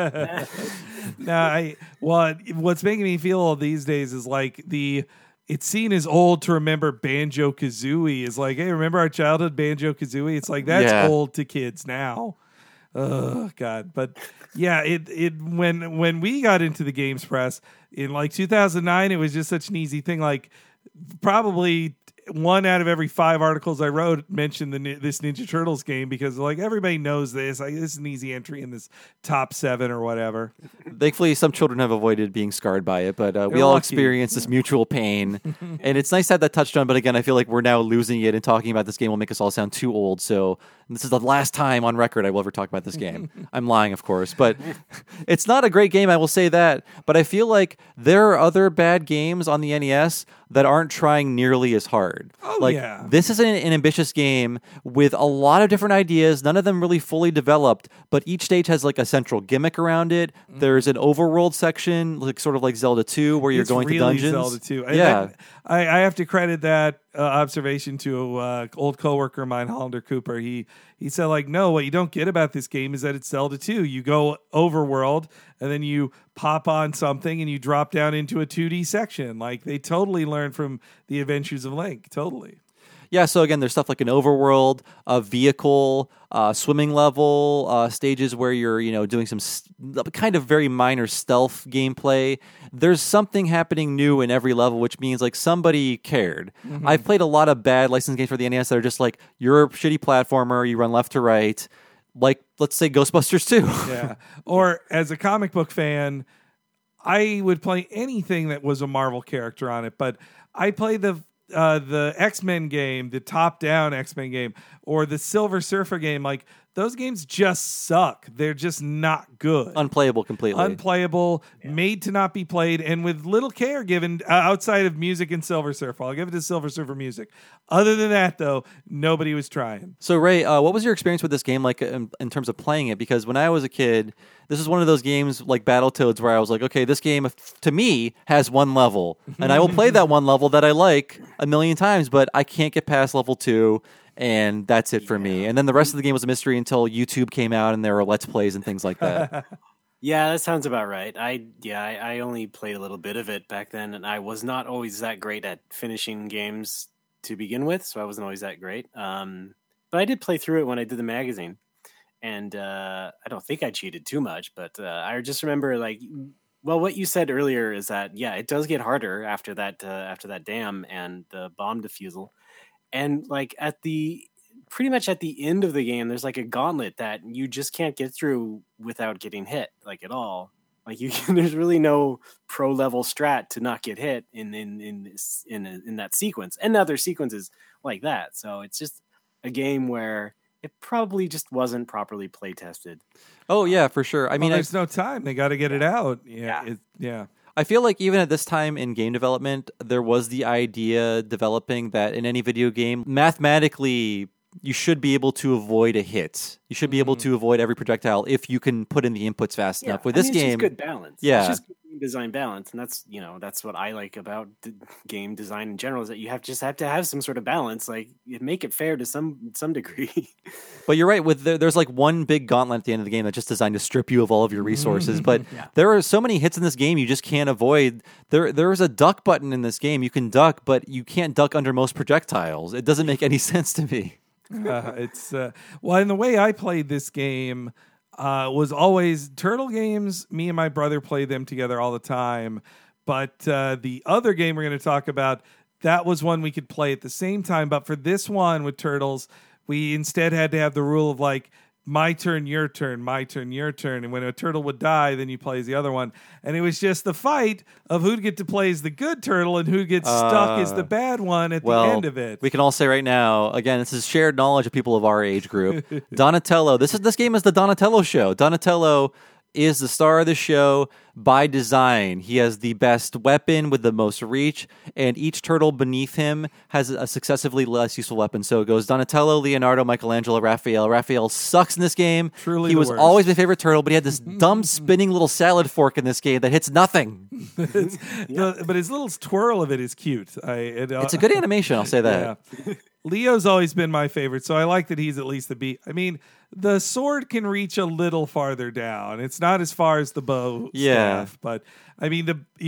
What's making me feel all these days is like it's seen as old to remember Banjo-Kazooie. Is like, hey, remember our childhood Banjo-Kazooie? It's like, that's old to kids now. Oh, God. But yeah, when we got into the games press in like 2009, it was just such an easy thing. Like, probably 1 out of every 5 articles I wrote mentioned this Ninja Turtles game because like everybody knows this. Like, this is an easy entry in this top 7 or whatever. Thankfully, some children have avoided being scarred by it, but we all experience this mutual pain. And it's nice to have that touchstone, but again, I feel like we're now losing it, and talking about this game will make us all sound too old. So this is the last time on record I will ever talk about this game. I'm lying, of course, but it's not a great game, I will say that. But I feel like there are other bad games on the NES that aren't trying nearly as hard. This is an ambitious game with a lot of different ideas, none of them really fully developed, but each stage has like a central gimmick around it. There's an overworld section, like sort of like Zelda 2, where you're going to dungeons. Zelda 2. Yeah. I have to credit that observation to an old coworker of mine, Hollander Cooper. He said, like, no, what you don't get about this game is that it's Zelda 2. You go overworld, and then you pop on something, and you drop down into a 2D section. Like, they totally learned from the Adventures of Link. Totally. Yeah, so again, there's stuff like an overworld, a vehicle, swimming level, stages where you're, doing some kind of very minor stealth gameplay. There's something happening new in every level, which means like somebody cared. I've played a lot of bad licensed games for the NES that are just like, you're a shitty platformer, you run left to right, like, let's say Ghostbusters 2. Yeah. Or as a comic book fan, I would play anything that was a Marvel character on it, but I played the X-Men game, the top-down X-Men game, or the Silver Surfer game. Like, those games just suck. They're just not good. Unplayable completely. Unplayable, made to not be played, and with little care given outside of music and Silver Surfer. I'll give it to Silver Surfer music. Other than that, though, nobody was trying. So, Ray, what was your experience with this game like in terms of playing it? Because when I was a kid, this is one of those games like Battletoads where I was like, okay, this game, to me, has one level. And I will play that one level that I like a million times, but I can't get past level 2. And that's it for me. And then the rest of the game was a mystery until YouTube came out and there were Let's Plays and things like that. Yeah, that sounds about right. I only played a little bit of it back then, and I was not always that great at finishing games to begin with, so I wasn't always that great. But I did play through it when I did the magazine, and I don't think I cheated too much, but I just remember what you said earlier is that it does get harder after that dam and the bomb defusal. And pretty much at the end of the game, there's like a gauntlet that you just can't get through without getting hit, at all. There's really no pro level strat to not get hit in that sequence, and other sequences like that. So it's just a game where it probably just wasn't properly play tested. Oh yeah, for sure. I mean, there's no time; they got to get it out. Yeah. I feel like even at this time in game development, there was the idea developing that in any video game, mathematically, you should be able to avoid a hit. You should be able to avoid every projectile if you can put in the inputs fast enough. With this game, it's just good balance. Yeah, it's just good game design balance, and that's what I like about game design in general. Is that you have to have some sort of balance, you make it fair to some degree. But you're right. There's like one big gauntlet at the end of the game that's just designed to strip you of all of your resources. But there are so many hits in this game you just can't avoid. There is a duck button in this game. You can duck, but you can't duck under most projectiles. It doesn't make any sense to me. And the way I played this game was always Turtle games. Me and my brother played them together all the time. But the other game we're going to talk about, that was one we could play at the same time. But for this one with Turtles, we instead had to have the rule of my turn, your turn, my turn, your turn. And when a turtle would die, then you play as the other one. And it was just the fight of who'd get to play as the good turtle and who gets stuck as the bad one at the end of it. We can all say right now, again, this is shared knowledge of people of our age group. Donatello, this game is the Donatello show. Donatello is the star of the show by design. He has the best weapon with the most reach, and each turtle beneath him has a successively less useful weapon. So it goes Donatello, Leonardo, Michelangelo, Raphael. Raphael sucks in this game. Truly he was worst. Always my favorite turtle, but he had this dumb spinning little salad fork in this game that hits nothing. But his little twirl of it is cute. It's a good animation, I'll say that. Yeah. Leo's always been my favorite, so I like that he's at least the beat. I mean, the sword can reach a little farther down. It's not as far as the bow staff, but I mean,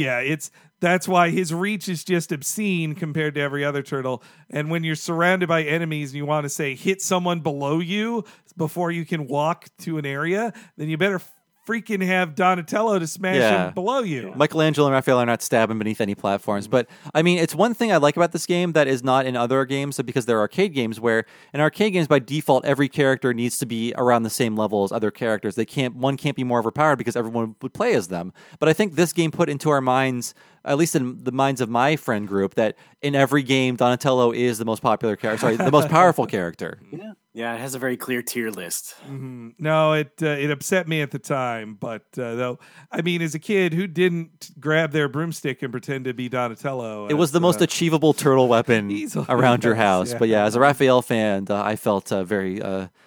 that's why his reach is just obscene compared to every other turtle. And when you're surrounded by enemies and you want to say hit someone below you before you can walk to an area, then you better freaking have Donatello to smash him below you. Michelangelo and Raphael are not stabbing beneath any platforms. But, I mean, it's one thing I like about this game that is not in other games, because there are arcade games where in arcade games, by default, every character needs to be around the same level as other characters. One can't be more overpowered because everyone would play as them. But I think this game put into our minds, at least in the minds of my friend group, that in every game, Donatello is the most popular character. Sorry, the most powerful character. Yeah, it has a very clear tier list. Mm-hmm. No, it upset me at the time, but though, I mean, as a kid, who didn't grab their broomstick and pretend to be Donatello? It was the most achievable turtle weapon around your house. Yeah. But yeah, as a Raphael fan, I felt very...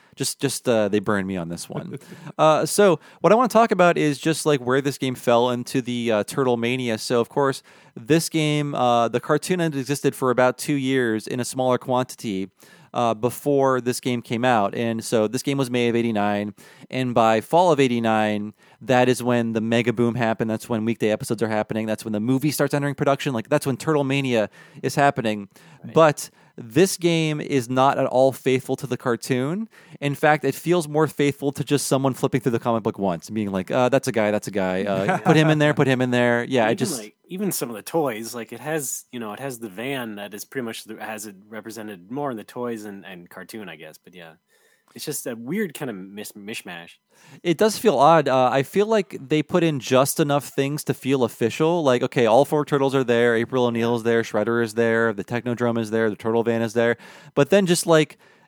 they burned me on this one. So what I want to talk about is just where this game fell into the Turtle Mania. So of course, this game, the cartoon had existed for about 2 years in a smaller quantity before this game came out. And so this game was May of 89. And by fall of 89, that is when the mega boom happened. That's when weekday episodes are happening. That's when the movie starts entering production. That's when Turtle Mania is happening. Right. But this game is not at all faithful to the cartoon. In fact, it feels more faithful to just someone flipping through the comic book once and being like, that's a guy. Put him in there. Yeah, even some of the toys, it has the van that is pretty much has it represented more in the toys and cartoon, I guess. But yeah, it's just a weird kind of mishmash. It does feel odd. I feel like they put in just enough things to feel official. Okay, all 4 turtles are there. April O'Neil is there. Shredder is there. The Technodrome is there. The Turtle Van is there. But then just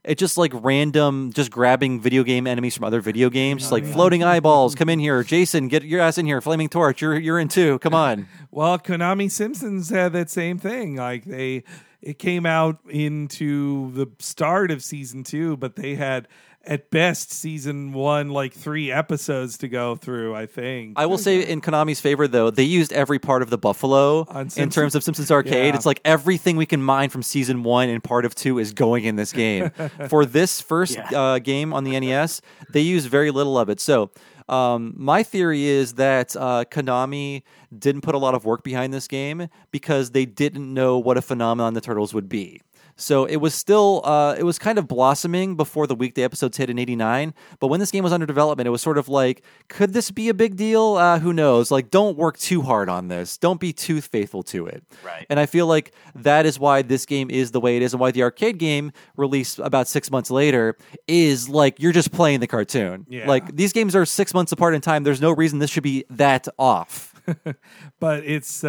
It's just like random, just grabbing video game enemies from other video games, just like floating eyeballs. Come in here, Jason. Get your ass in here. Flaming Torch. You're in too. Come on. Well, Konami Simpsons had that same thing. Like it came out into the start of season 2, but they had at best season 1 like 3 episodes to go through, I think. I will say in Konami's favor though, they used every part of the buffalo in terms of Simpsons Arcade. Yeah. It's like everything we can mine from season 1 and part of 2 is going in this game. For this first game on the NES, they used very little of it. So my theory is that Konami didn't put a lot of work behind this game because they didn't know what a phenomenon the Turtles would be. So it was still, it was kind of blossoming before the weekday episodes hit in '89. But when this game was under development, it was sort of like, could this be a big deal? Who knows? Like, don't work too hard on this. Don't be too faithful to it. Right. And I feel like that is why this game is the way it is, and why the arcade game released about 6 months later is like you're just playing the cartoon. Yeah. Like these games are 6 months apart in time. There's no reason this should be that off. But it's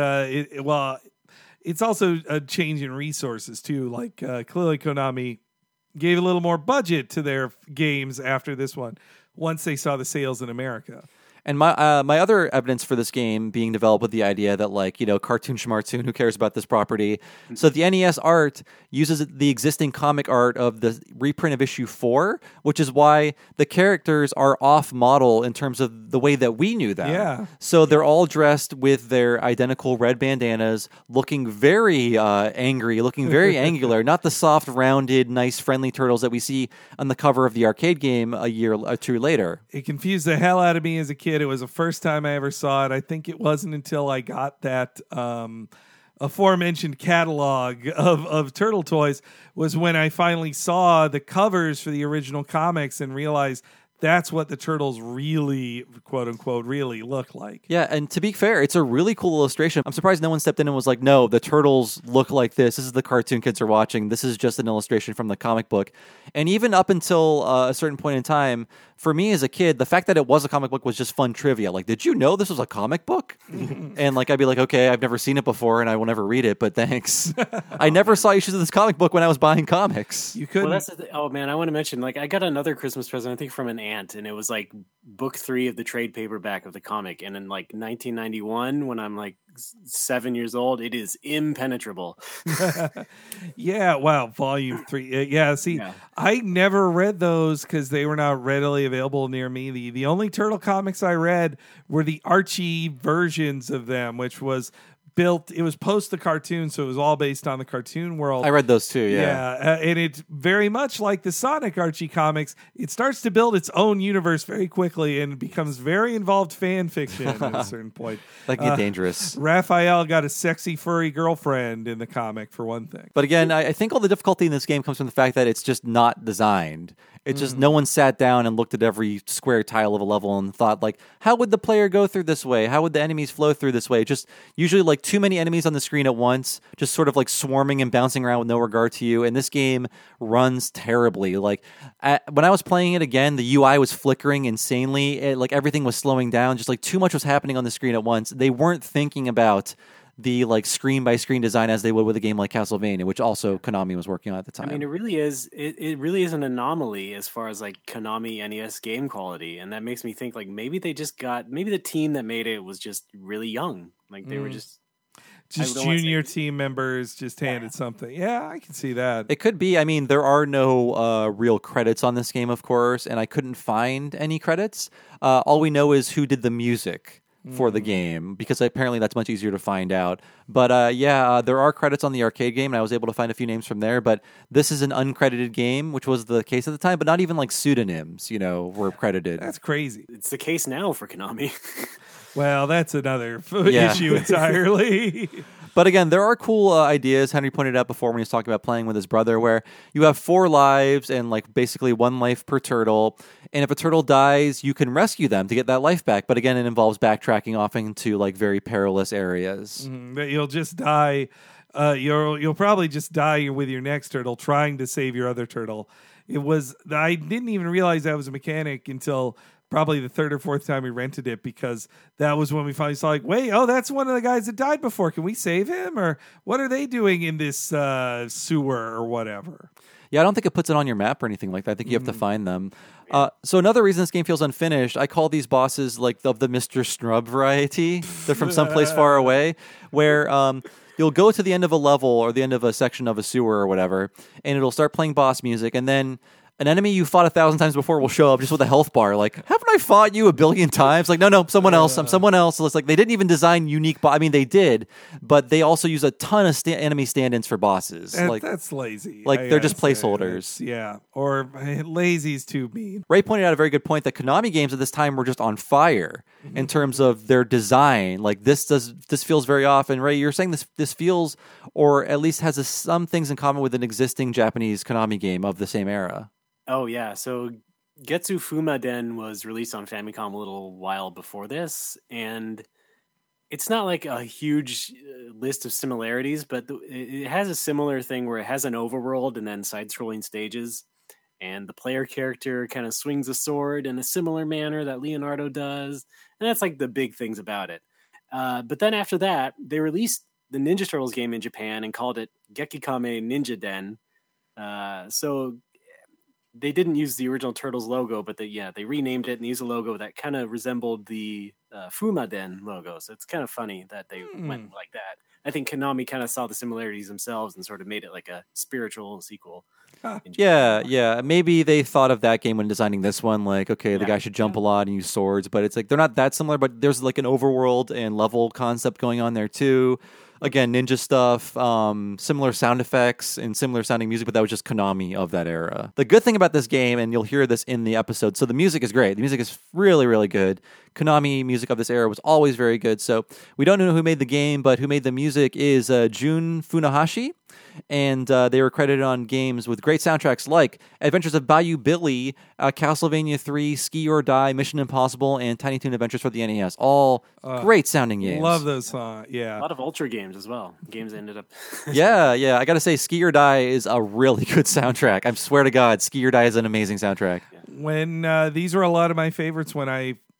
it's also a change in resources too. Like clearly Konami gave a little more budget to their games after this one once they saw the sales in America. And my other evidence for this game being developed with the idea that, like, you know, cartoon schmartoon, who cares about this property? So the NES art uses the existing comic art of the reprint of issue 4, which is why the characters are off model in terms of the way that we knew them. Yeah. So they're all dressed with their identical red bandanas, looking very angry, looking very angular, not the soft, rounded, nice, friendly turtles that we see on the cover of the arcade game a year or two later. It confused the hell out of me as a kid. It was the first time I ever saw it. I think it wasn't until I got that aforementioned catalog of Turtle toys was when I finally saw the covers for the original comics and realized that's what the Turtles really, quote unquote, really look like. Yeah, and to be fair, it's a really cool illustration. I'm surprised no one stepped in and was like, no, the Turtles look like this. This is the cartoon kids are watching. This is just an illustration from the comic book. And even up until a certain point in time, for me as a kid, the fact that it was a comic book was just fun trivia. Like, did you know this was a comic book? And like, I'd be like, okay, I've never seen it before and I will never read it, but thanks. I never saw issues of this comic book when I was buying comics. You couldn't. Well, that's oh man, I want to mention, like, I got another Christmas present, I think from an aunt, and it was like book 3 of the trade paperback of the comic. And in like 1991, when I'm like 7 years old, it is impenetrable. Yeah, wow, volume 3. Yeah, see, I never read those because they were not readily available near me. The only Turtle comics I read were the Archie versions of them, which was built, it was post the cartoon, so it was all based on the cartoon world. I read those too, And it's very much like the Sonic Archie comics. It starts to build its own universe very quickly and becomes very involved fan fiction at a certain point. That can get dangerous. Raphael got a sexy furry girlfriend in the comic, for one thing. But again, I think all the difficulty in this game comes from the fact that it's just not designed. It's just no one sat down and looked at every square tile of a level and thought, like, how would the player go through this way? How would the enemies flow through this way? Just usually like too many enemies on the screen at once, just sort of like swarming and bouncing around with no regard to you. And this game runs terribly. Like when I was playing it again, the UI was flickering insanely. Like everything was slowing down. Just like too much was happening on the screen at once. They weren't thinking about the like screen by screen design as they would with a game like Castlevania, which also Konami was working on at the time. I mean, it really is. It really is an anomaly as far as like Konami NES game quality, and that makes me think like maybe they just got maybe the team that made it was just really young, like they were just junior team members just handed something. Yeah, I can see that. It could be. I mean, there are no real credits on this game, of course, and I couldn't find any credits. All we know is who did the music for the game, because apparently that's much easier to find out. But there are credits on the arcade game, and I was able to find a few names from there. But this is an uncredited game, which was the case at the time, but not even like pseudonyms, were credited. That's crazy. It's the case now for Konami. Well, that's another issue entirely. But again, there are cool ideas. Henry pointed out before when he was talking about playing with his brother, where you have 4 lives and like basically 1 life per turtle. And if a turtle dies, you can rescue them to get that life back. But again, it involves backtracking off into like very perilous areas. You'll just die. You'll probably just die with your next turtle trying to save your other turtle. I didn't even realize that was a mechanic until probably the 3rd or 4th time we rented it, because that was when we finally saw like, wait, that's one of the guys that died before. Can we save him? Or what are they doing in this sewer or whatever? Yeah, I don't think it puts it on your map or anything like that. I think you have to find them. So another reason this game feels unfinished, I call these bosses like of the Mr. Snub variety. They're from someplace far away, where you'll go to the end of a level or the end of a section of a sewer or whatever, and it'll start playing boss music, and then an enemy you fought 1,000 times before will show up just with a health bar. Like, haven't I fought you 1,000,000,000 times? Like, no, someone else. I'm someone else. So it's like they didn't even design unique. I mean, they did, but they also use a ton of enemy stand-ins for bosses. Like that's lazy. Like they're just placeholders. Yeah, or lazy's too mean. Ray pointed out a very good point that Konami games at this time were just on fire in terms of their design. Like this feels very off. And Ray, you're saying this feels, or at least has some things in common with an existing Japanese Konami game of the same era. Oh, yeah. So Getsu Fumaden was released on Famicom a little while before this, and it's not like a huge list of similarities, but it has a similar thing where it has an overworld and then side-scrolling stages, and the player character kind of swings a sword in a similar manner that Leonardo does, and that's like the big things about it. But then after that, they released the Ninja Turtles game in Japan and called it Gekikame Ninja Den. So they didn't use the original Turtles logo, but they renamed it and used a logo that kind of resembled the Fumaden logo. So it's kind of funny that they went like that. I think Konami kind of saw the similarities themselves and sort of made it like a spiritual sequel. Yeah. Maybe they thought of that game when designing this one. Like, okay, the guy should jump a lot and use swords, but it's like they're not that similar. But there's like an overworld and level concept going on there too. Again, ninja stuff, similar sound effects and similar sounding music, but that was just Konami of that era. The good thing about this game, and you'll hear this in the episode, so the music is great. The music is really, really good. Konami music of this era was always very good. So we don't know who made the game, but who made the music is Jun Funahashi. And they were credited on games with great soundtracks like Adventures of Bayou Billy, Castlevania 3, Ski or Die, Mission Impossible, and Tiny Toon Adventures for the NES. All great sounding games. Love those songs. Yeah, a lot of Ultra games as well. Games ended up. yeah. I got to say, Ski or Die is a really good soundtrack. I swear to God, Ski or Die is an amazing soundtrack. When these were a lot of my favorites when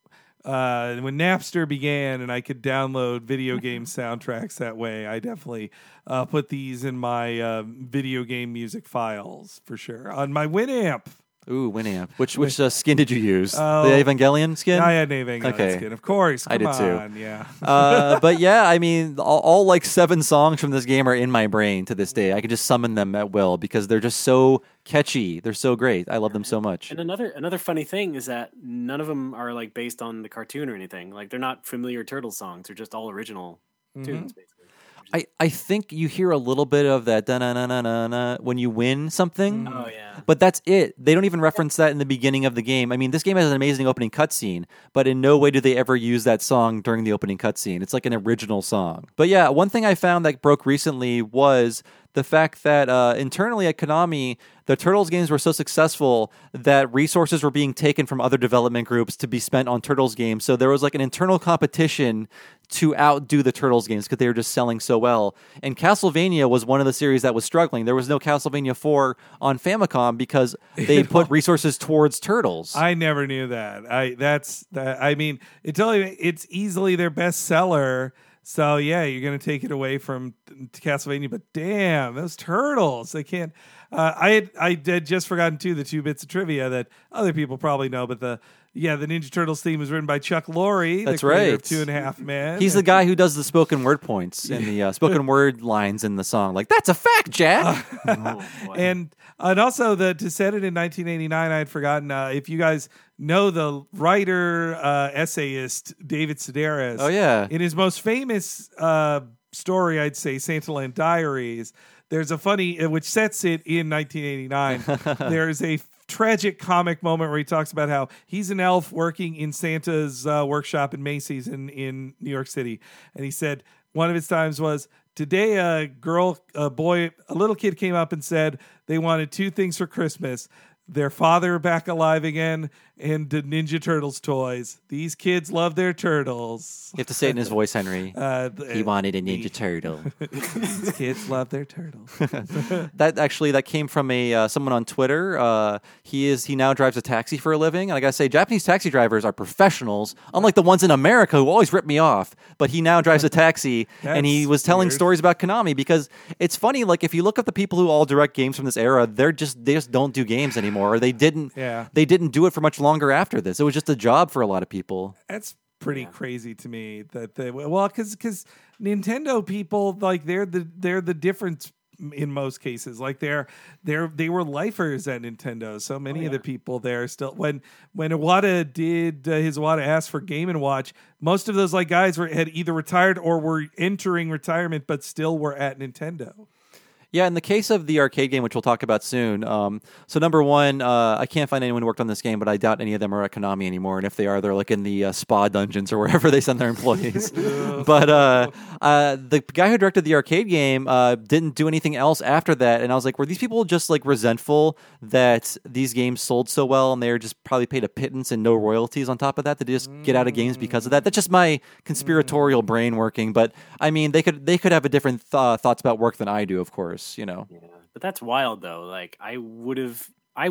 Napster began and I could download video game soundtracks that way, I definitely put these in my video game music files for sure on my Winamp. Ooh, Winamp. Which skin did you use? The Evangelion skin? I had an Evangelion skin, of course. Come I did on. too. Yeah. But yeah, I mean, all like 7 songs from this game are in my brain to this day. I can just summon them at will because they're just so catchy. They're so great. I love them so much. And another funny thing is that none of them are like based on the cartoon or anything. Like they're not familiar Turtles songs. They're just all original tunes, basically. I think you hear a little bit of that da-na-na-na-na when you win something. Oh, yeah. But that's it. They don't even reference that in the beginning of the game. I mean, this game has an amazing opening cutscene, but in no way do they ever use that song during the opening cutscene. It's like an original song. But yeah, one thing I found that broke recently was the fact that internally at Konami, the Turtles games were so successful that resources were being taken from other development groups to be spent on Turtles games. So there was like an internal competition to outdo the Turtles games because they were just selling so well. And Castlevania was one of the series that was struggling. There was no Castlevania 4 on Famicom because they put resources towards Turtles. I never knew that. I mean, it's easily their best seller. So yeah, you're gonna take it away from Castlevania, but damn, those Turtles! They can't. I had just forgotten too the 2 bits of trivia that other people probably know, but the Ninja Turtles theme was written by Chuck Lorre. That's the creator right. Of 2.5 Men. He's the guy who does the spoken word points in the spoken word lines in the song. Like, that's a fact, Jack. And also to set it in 1989, I had forgotten. If you guys know the writer essayist David Sedaris. Oh yeah. In his most famous story, I'd say Santaland Diaries. There's a funny, which sets it in 1989. There's a tragic comic moment where he talks about how he's an elf working in Santa's workshop in Macy's in New York City. And he said one of his times was, today a little kid came up and said they wanted 2 things for Christmas. Their father back alive again and the Ninja Turtles toys. These kids love their turtles. You have to say it in his voice, Henry. He wanted a Ninja Turtle. These kids love their turtles. That came from someone on Twitter. He now drives a taxi for a living, and I gotta say, Japanese taxi drivers are professionals, unlike the ones in America who always rip me off. But he now drives a taxi, and he was telling stories about Konami, because it's funny. Like, if you look up the people who all direct games from this era, they just don't do games anymore, or they didn't do it for much longer after this. It was just a job for a lot of people. That's pretty crazy to me that because Nintendo people, like, they're the difference in most cases. Like, they were lifers at Nintendo. So many of the people there still, when Iwata did his Iwata Ask for Game & Watch, most of those guys had either retired or were entering retirement, but still were at Nintendo. Yeah, in the case of the arcade game, which we'll talk about soon, so number one, I can't find anyone who worked on this game, but I doubt any of them are at Konami anymore, and if they are, they're like in the spa dungeons or wherever they send their employees. But the guy who directed the arcade game didn't do anything else after that, and I was like, were these people just resentful that these games sold so well, and they were just probably paid a pittance and no royalties on top of that to just get out of games because of that? That's just my conspiratorial brain working, but I mean, they could have a different thoughts about work than I do, of course. Yeah, but that's wild though. Like, I would have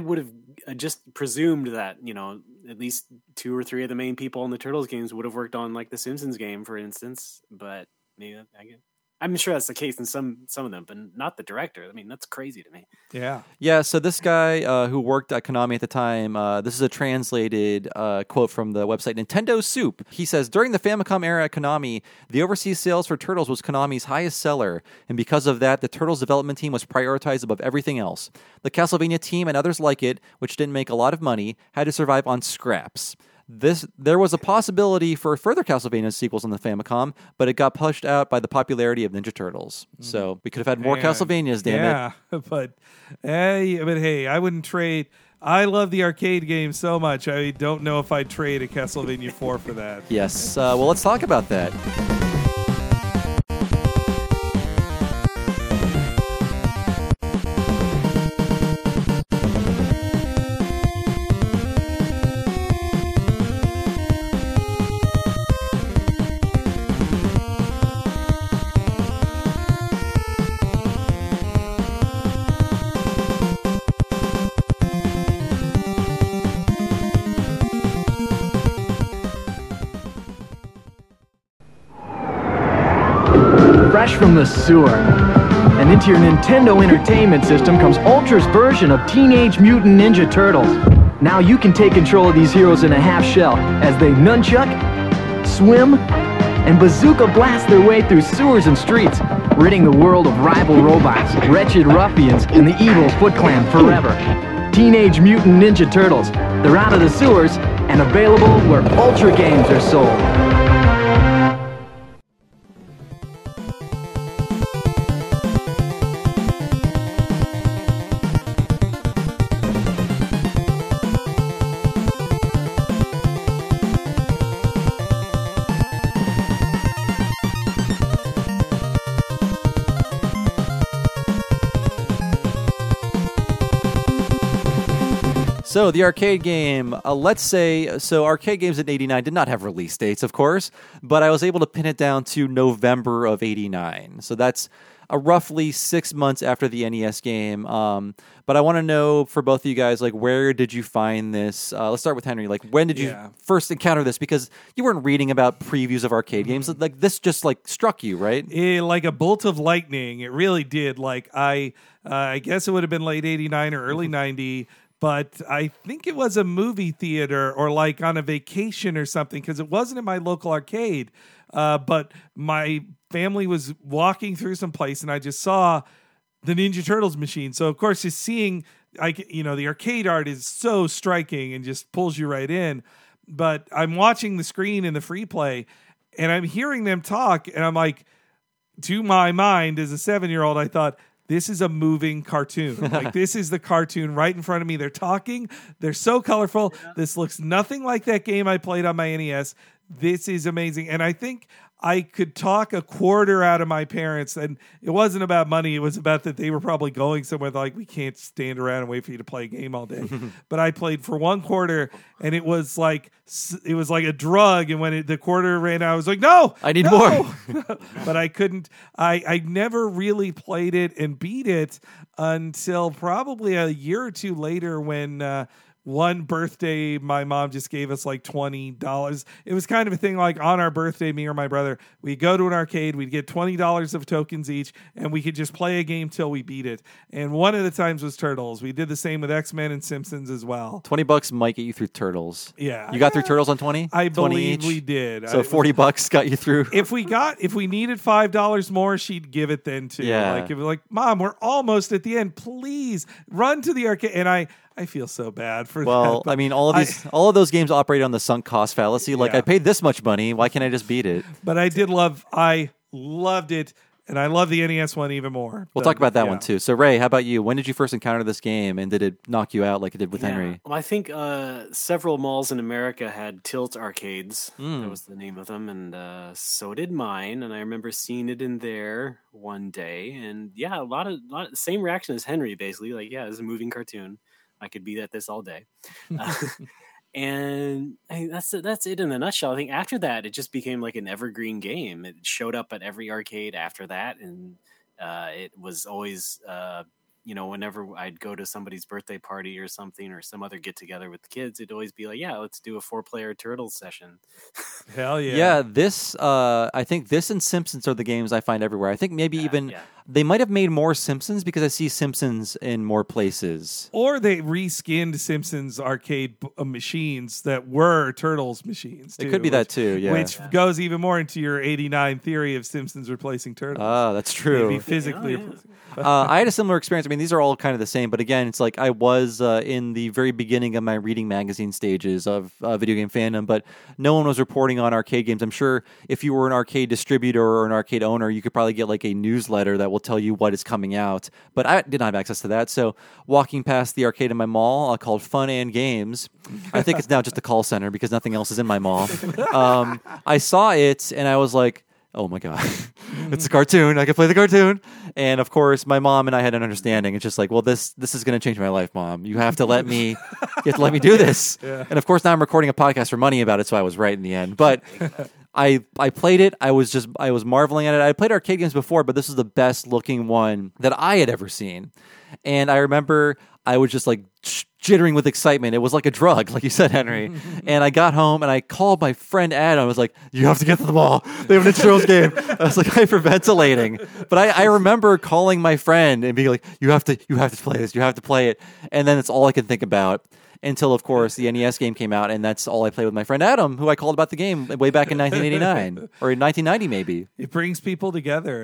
just presumed that, at least 2 or 3 of the main people in the Turtles games would have worked on the Simpsons game, for instance. But maybe I'm sure that's the case in some of them, but not the director. I mean, that's crazy to me. Yeah. So this guy who worked at Konami at the time, this is a translated quote from the website Nintendo Soup. He says, during the Famicom era at Konami, the overseas sales for Turtles was Konami's highest seller, and because of that, the Turtles development team was prioritized above everything else. The Castlevania team and others like it, which didn't make a lot of money, had to survive on scraps. There was a possibility for further Castlevania sequels on the Famicom, but it got pushed out by the popularity of Ninja Turtles. So we could have had more Castlevanias, damn it. But hey, I wouldn't trade. I love the arcade game so much. I don't know if I'd trade a Castlevania 4 for that. Yes. Well, let's talk about that. Fresh from the sewer. And into your Nintendo Entertainment System comes Ultra's version of Teenage Mutant Ninja Turtles. Now you can take control of these heroes in a half shell as they nunchuck, swim, and bazooka blast their way through sewers and streets, ridding the world of rival robots, wretched ruffians, and the evil Foot Clan forever. Teenage Mutant Ninja Turtles. They're out of the sewers and available where Ultra games are sold. So the arcade game, let's say, arcade games in 89 did not have release dates, of course, but I was able to pin it down to November of 89. So that's roughly 6 months after the NES game. But I want to know for both of you guys, where did you find this? Let's start with Henry. When did you first encounter this? Because you weren't reading about previews of arcade games. This just struck you, right? Like a bolt of lightning. It really did. I guess it would have been late 89 or early 90. But I think it was a movie theater or on a vacation or something, because it wasn't in my local arcade. But my family was walking through some place and I just saw the Ninja Turtles machine. So, of course, just seeing, the arcade art is so striking and just pulls you right in. But I'm watching the screen in the free play and I'm hearing them talk. And I'm like, to my mind as a 7-year-old, I thought, this is a moving cartoon. This is the cartoon right in front of me. They're talking. They're so colorful. Yeah. This looks nothing like that game I played on my NES. This is amazing. And I think I could talk a quarter out of my parents, and it wasn't about money. It was about that they were probably going somewhere like, we can't stand around and wait for you to play a game all day. But I played for 1 quarter, and it was like a drug. And when the quarter ran out, I was like, no, I need more. But I couldn't. I never really played it and beat it until probably a year or two later when one birthday, my mom just gave us like $20. It was kind of a thing like on our birthday, me or my brother, we'd go to an arcade, we'd get $20 of tokens each, and we could just play a game till we beat it. And one of the times was Turtles. We did the same with X-Men and Simpsons as well. $20 might get you through Turtles. Yeah. You got through Turtles on 20? I 20 believe each? we did. So $40 got you through. If we needed $5 more, she'd give it then too. Yeah. Like if we're like, Mom, we're almost at the end. Please run to the arcade. And I feel so bad for that. Well, I mean, all of those games operate on the sunk cost fallacy. Like, Yeah. I paid this much money. Why can't I just beat it? But I loved it, and I love the NES one even more. We'll talk about that Yeah. one too. So, Ray, how about you? When did you first encounter this game, and did it knock you out like it did with Henry? Well, I think several malls in America had Tilt arcades. Hmm. That was the name of them, and so did mine. And I remember seeing it in there one day, and yeah, a lot of same reaction as Henry, basically. Like, yeah, this is a moving cartoon. I could be at this all day. And that's it in a nutshell. I think after that, it just became like an evergreen game. It showed up at every arcade after that, and it was always, whenever I'd go to somebody's birthday party or something, or some other get together with the kids, it'd always be like, yeah, let's do a 4-player Turtles session. Hell yeah. Yeah, this I think this and Simpsons are the games I find everywhere. I think maybe even yeah. they might have made more Simpsons because I see Simpsons in more places. Or they reskinned Simpsons arcade machines that were Turtles machines. It too, could be that too, yeah. Which goes even more into your 89 theory of Simpsons replacing Turtles. Ah, that's true. Maybe physically. Oh, yeah. I had a similar experience. I mean, these are all kind of the same, but again, it's like I was in the very beginning of my reading magazine stages of video game fandom, but no one was reporting on arcade games. I'm sure if you were an arcade distributor or an arcade owner, you could probably get like a newsletter that will tell you what is coming out, but I didn't have access to that. So walking past the arcade in my mall called Fun and Games, I think it's now just a call center because nothing else is in my mall. I saw it and I was like, oh my God, it's a cartoon. I can play the cartoon. And of course, my mom and I had an understanding. It's just like, well, this is going to change my life, Mom. You have to let me do this. Yeah. And of course, now I'm recording a podcast for money about it, so I was right in the end. But I played it. I was marveling at it. I played arcade games before, but this was the best looking one that I had ever seen. And I remember I was just like jittering with excitement. It was like a drug, like you said, Henry. And I got home and I called my friend Adam. I was like, you have to get to the mall. They have an Ninja Turtles game. I was like hyperventilating. But I remember calling my friend and being like, you have to play this. You have to play it. And then it's all I can think about. Until, of course, the NES game came out, and that's all I played with my friend Adam, who I called about the game way back in 1989 or in 1990, maybe. It brings people together.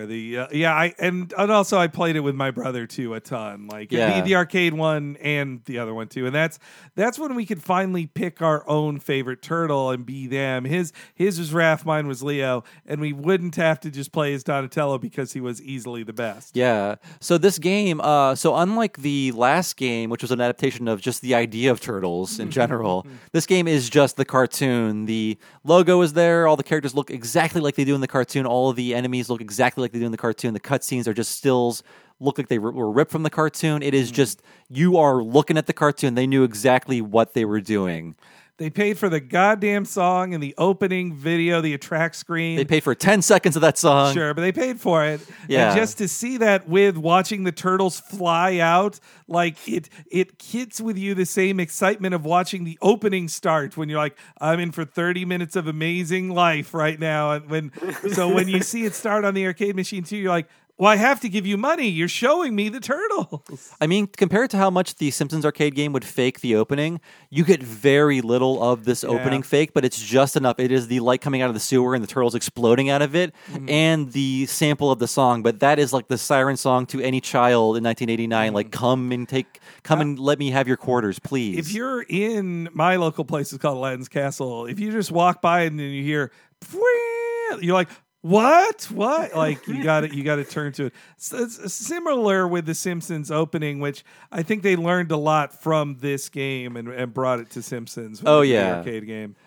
And also I played it with my brother too a ton. Like the arcade one and the other one too. And that's when we could finally pick our own favorite turtle and be them. His was Raph, mine was Leo, and we wouldn't have to just play as Donatello because he was easily the best. Yeah. So this game, so unlike the last game, which was an adaptation of just the idea of Turtles in general, this game is just the cartoon. The logo is there. All the characters look exactly like they do in the cartoon. All of the enemies look exactly like they do in the cartoon. The cutscenes are just stills, look like they were ripped from the cartoon. It is just, you are looking at the cartoon. They knew exactly what they were doing. They paid for the goddamn song and the opening video, the attract screen. They paid for 10 seconds of that song. Sure, but they paid for it. Yeah. And just to see that with watching the turtles fly out, like it hits with you the same excitement of watching the opening start when you're like, I'm in for 30 minutes of amazing life right now. And when you see it start on the arcade machine too, you're like, well, I have to give you money. You're showing me the turtles. I mean, compared to how much the Simpsons arcade game would fake the opening, you get very little of this opening fake, but it's just enough. It is the light coming out of the sewer and the turtles exploding out of it, and the sample of the song. But that is like the siren song to any child in 1989. Like, come and let me have your quarters, please. If you're in my local place, it's called Aladdin's Castle. If you just walk by and then you hear, you're like, What? Like you got to turn to it. It's similar with the Simpsons opening, which I think they learned a lot from this game and brought it to Simpsons. The arcade game.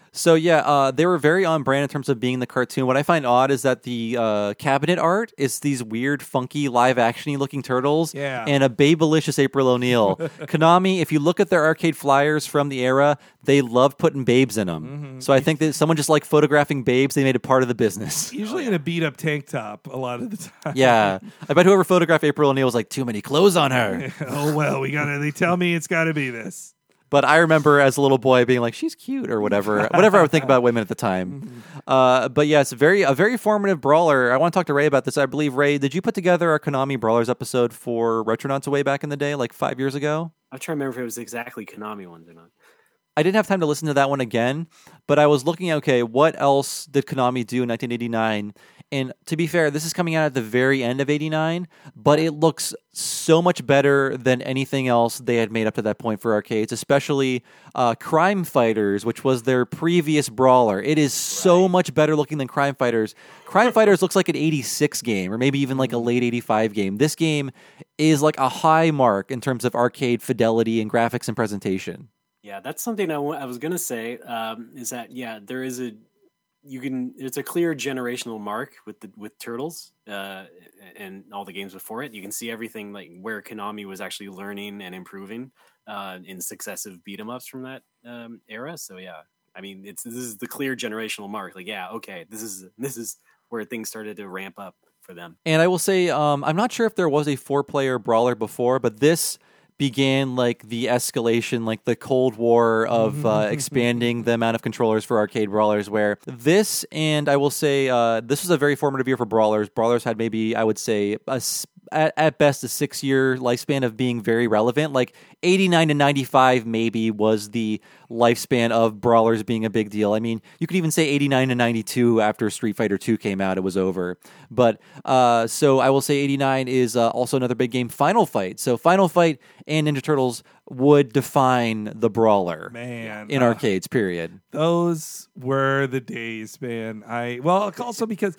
So yeah, they were very on brand in terms of being the cartoon. What I find odd is that the cabinet art is these weird, funky, live-actiony looking turtles, and a babelicious April O'Neil. Konami, if you look at their arcade flyers from the era, they love putting babes in them. So I think that someone just liked photographing babes. They made it part of the business. Usually in a beat-up tank top a lot of the time. Yeah, I bet whoever photographed April O'Neil was like, too many clothes on her. Oh well, they tell me it's got to be this. But I remember as a little boy being like, she's cute or whatever I would think about women at the time. But yeah, it's a very formative brawler. I want to talk to Ray about this. I believe, Ray, did you put together our Konami Brawlers episode for Retronauts way back in the day, like 5 years ago? I'm trying to remember if it was exactly Konami ones or not. I didn't have time to listen to that one again, but I was looking at, okay, what else did Konami do in 1989? And to be fair, this is coming out at the very end of 89, but it looks so much better than anything else they had made up to that point for arcades, especially Crime Fighters, which was their previous brawler. It is so much better looking than Crime Fighters. Crime Fighters looks like an 86 game, or maybe even like a late 85 game. This game is like a high mark in terms of arcade fidelity and graphics and presentation. Yeah, that's something I was going to say, is that, there is it's a clear generational mark with Turtles and all the games before it. You can see everything like where Konami was actually learning and improving in successive beat 'em ups from that era. So yeah, I mean, this is the clear generational mark. Like, yeah, okay, this is where things started to ramp up for them. And I will say, I'm not sure if there was a 4-player brawler before, but this began like the escalation, like the Cold War of expanding the amount of controllers for arcade brawlers, where this, and I will say this was a very formative year for brawlers. Brawlers had maybe, I would say, at best a 6-year lifespan of being very relevant. Like 89 to 95 maybe was the lifespan of brawlers being a big deal. I mean, you could even say 89 to 92 after Street Fighter 2 came out, it was over. But so I will say 89 is also another big game, Final Fight. So Final Fight and Ninja Turtles would define the brawler in arcades, period. Those were the days, man. Also because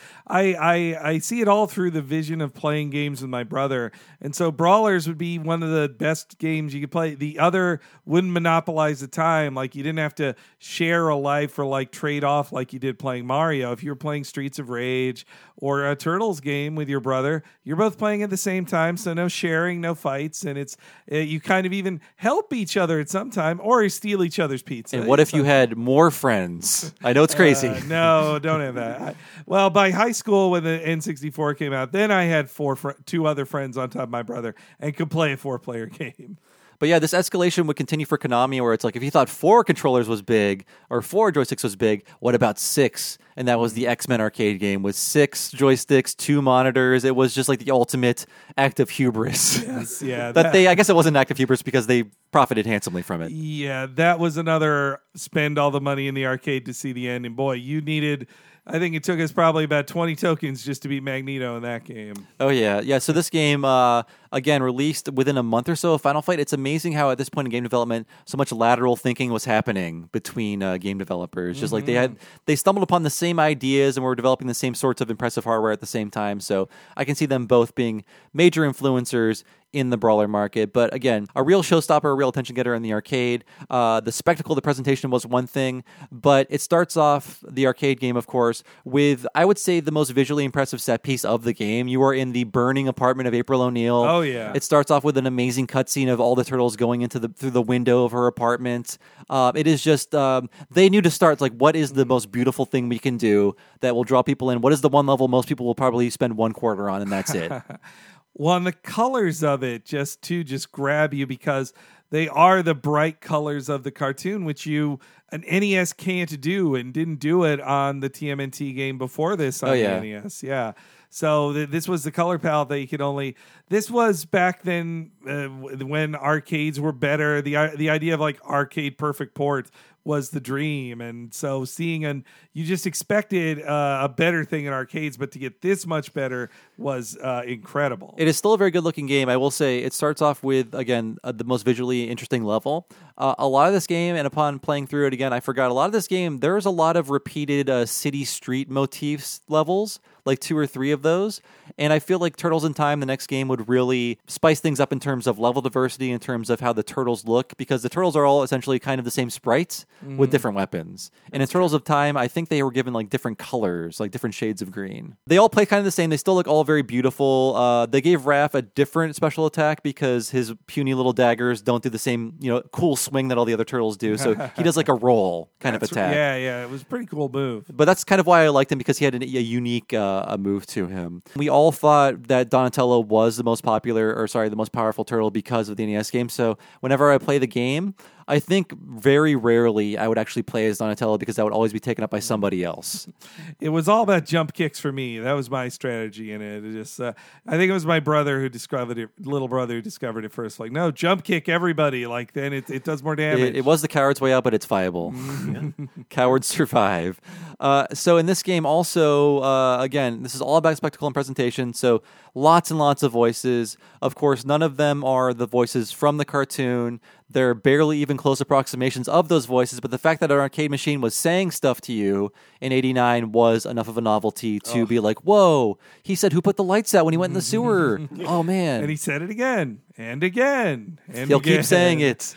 I see it all through the vision of playing games with my brother. And so Brawlers would be one of the best games you could play. The other wouldn't monopolize the time. Like, you didn't have to share a life or like trade off like you did playing Mario. If you were playing Streets of Rage or a Turtles game with your brother, you're both playing at the same time. So no sharing, no fights. And it's you kind of even help each other at some time, or steal each other's pizza. And what if you had more friends? I know it's crazy. No, don't have that. Well, by high school, when the N64 came out, then I had two other friends on top of my brother and could play a 4-player game. But yeah, this escalation would continue for Konami, where it's like, if you thought 4 controllers was big or 4 joysticks was big, what about 6? And that was the X-Men arcade game with 6 joysticks, 2 monitors. It was just like the ultimate act of hubris. Yes, yeah. I guess it wasn't an act of hubris because they profited handsomely from it. Yeah, that was another spend all the money in the arcade to see the end. And boy, you needed... I think it took us probably about 20 tokens just to beat Magneto in that game. Oh, yeah. Yeah, so this game, again, released within a month or so of Final Fight. It's amazing how at this point in game development, so much lateral thinking was happening between game developers. Just like they stumbled upon the same ideas and were developing the same sorts of impressive hardware at the same time. So I can see them both being major influencers in the brawler market. But again, a real showstopper, a real attention getter in the arcade. The spectacle, the presentation was one thing, but it starts off the arcade game, of course, with, I would say, the most visually impressive set piece of the game. You are in the burning apartment of April O'Neil. Oh, yeah. It starts off with an amazing cutscene of all the turtles going through the window of her apartment. It is just, they knew to start, like, what is the most beautiful thing we can do that will draw people in? What is the one level most people will probably spend $1 on, and that's it. Well, and the colors of it just grab you because they are the bright colors of the cartoon, which an NES can't do and didn't do it on the TMNT game before this on the NES. Yeah. So this was the color palette that you could only... This was back then when arcades were better. The idea of like arcade perfect port was the dream. And so you just expected a better thing in arcades, but to get this much better was incredible. It is still a very good looking game. I will say it starts off with, again, the most visually interesting level. A lot of this game, and upon playing through it again, I forgot a lot of this game, there's a lot of repeated city street motifs levels, like 2 or 3 of those. And I feel like Turtles in Time, the next game, would really spice things up in terms of level diversity, in terms of how the turtles look, because the turtles are all essentially kind of the same sprites. with different weapons. And in Turtles of Time, I think they were given like different colors, like different shades of green. They all play kind of the same. They still look all very beautiful. They gave Raph a different special attack because his puny little daggers don't do the same, cool swing that all the other turtles do. So he does like a roll kind of attack. Yeah. It was a pretty cool move. But that's kind of why I liked him, because he had a unique move to him. We all thought that Donatello was the most powerful turtle because of the NES game. So whenever I play the game, I think very rarely I would actually play as Donatello because I would always be taken up by somebody else. It was all about jump kicks for me. That was my strategy in it. I think it was my brother who discovered it, little brother who discovered it first. Like, no, jump kick everybody. Like, then it does more damage. It was the coward's way out, but it's viable. Cowards survive. So in this game also, again, this is all about spectacle and presentation. So lots and lots of voices. Of course, none of them are the voices from the cartoon. They're barely even close approximations of those voices, but the fact that an arcade machine was saying stuff to you in 89 was enough of a novelty to be like, whoa, he said who put the lights out when he went in the sewer? Oh, man. And he said it again and again. And He'll keep saying it.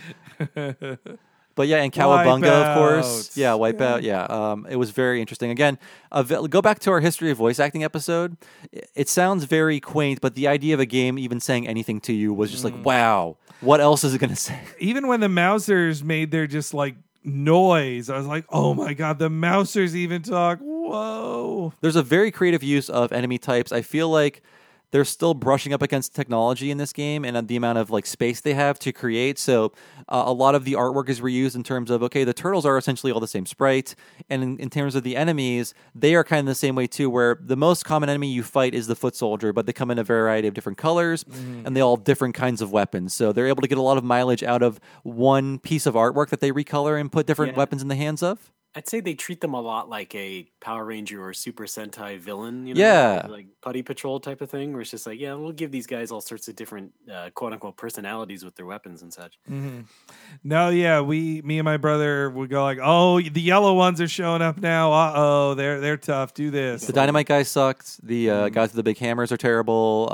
But yeah, and Cowabunga, of course. Yeah, Wipeout. Yeah, it was very interesting. Again, go back to our history of voice acting episode. It sounds very quaint, but the idea of a game even saying anything to you was just like, wow, what else is it going to say? Even when the Mousers made their just like noise, I was like, oh my God, the Mousers even talk. Whoa. There's a very creative use of enemy types. I feel like they're still brushing up against technology in this game and the amount of like space they have to create. So a lot of the artwork is reused in terms of, okay, the turtles are essentially all the same sprite. And in terms of the enemies, they are kind of the same way too, where the most common enemy you fight is the foot soldier, but they come in a variety of different colors and they all have different kinds of weapons. So they're able to get a lot of mileage out of one piece of artwork that they recolor and put different weapons in the hands of. I'd say they treat them a lot like a Power Ranger or Super Sentai villain, like Putty Patrol type of thing, where it's just like, yeah, we'll give these guys all sorts of different quote-unquote personalities with their weapons and such. Mm-hmm. No, yeah, me and my brother would go like, oh, the yellow ones are showing up now. Uh-oh, they're tough. Do this. The Dynamite guys sucked. The guys with the big hammers are terrible.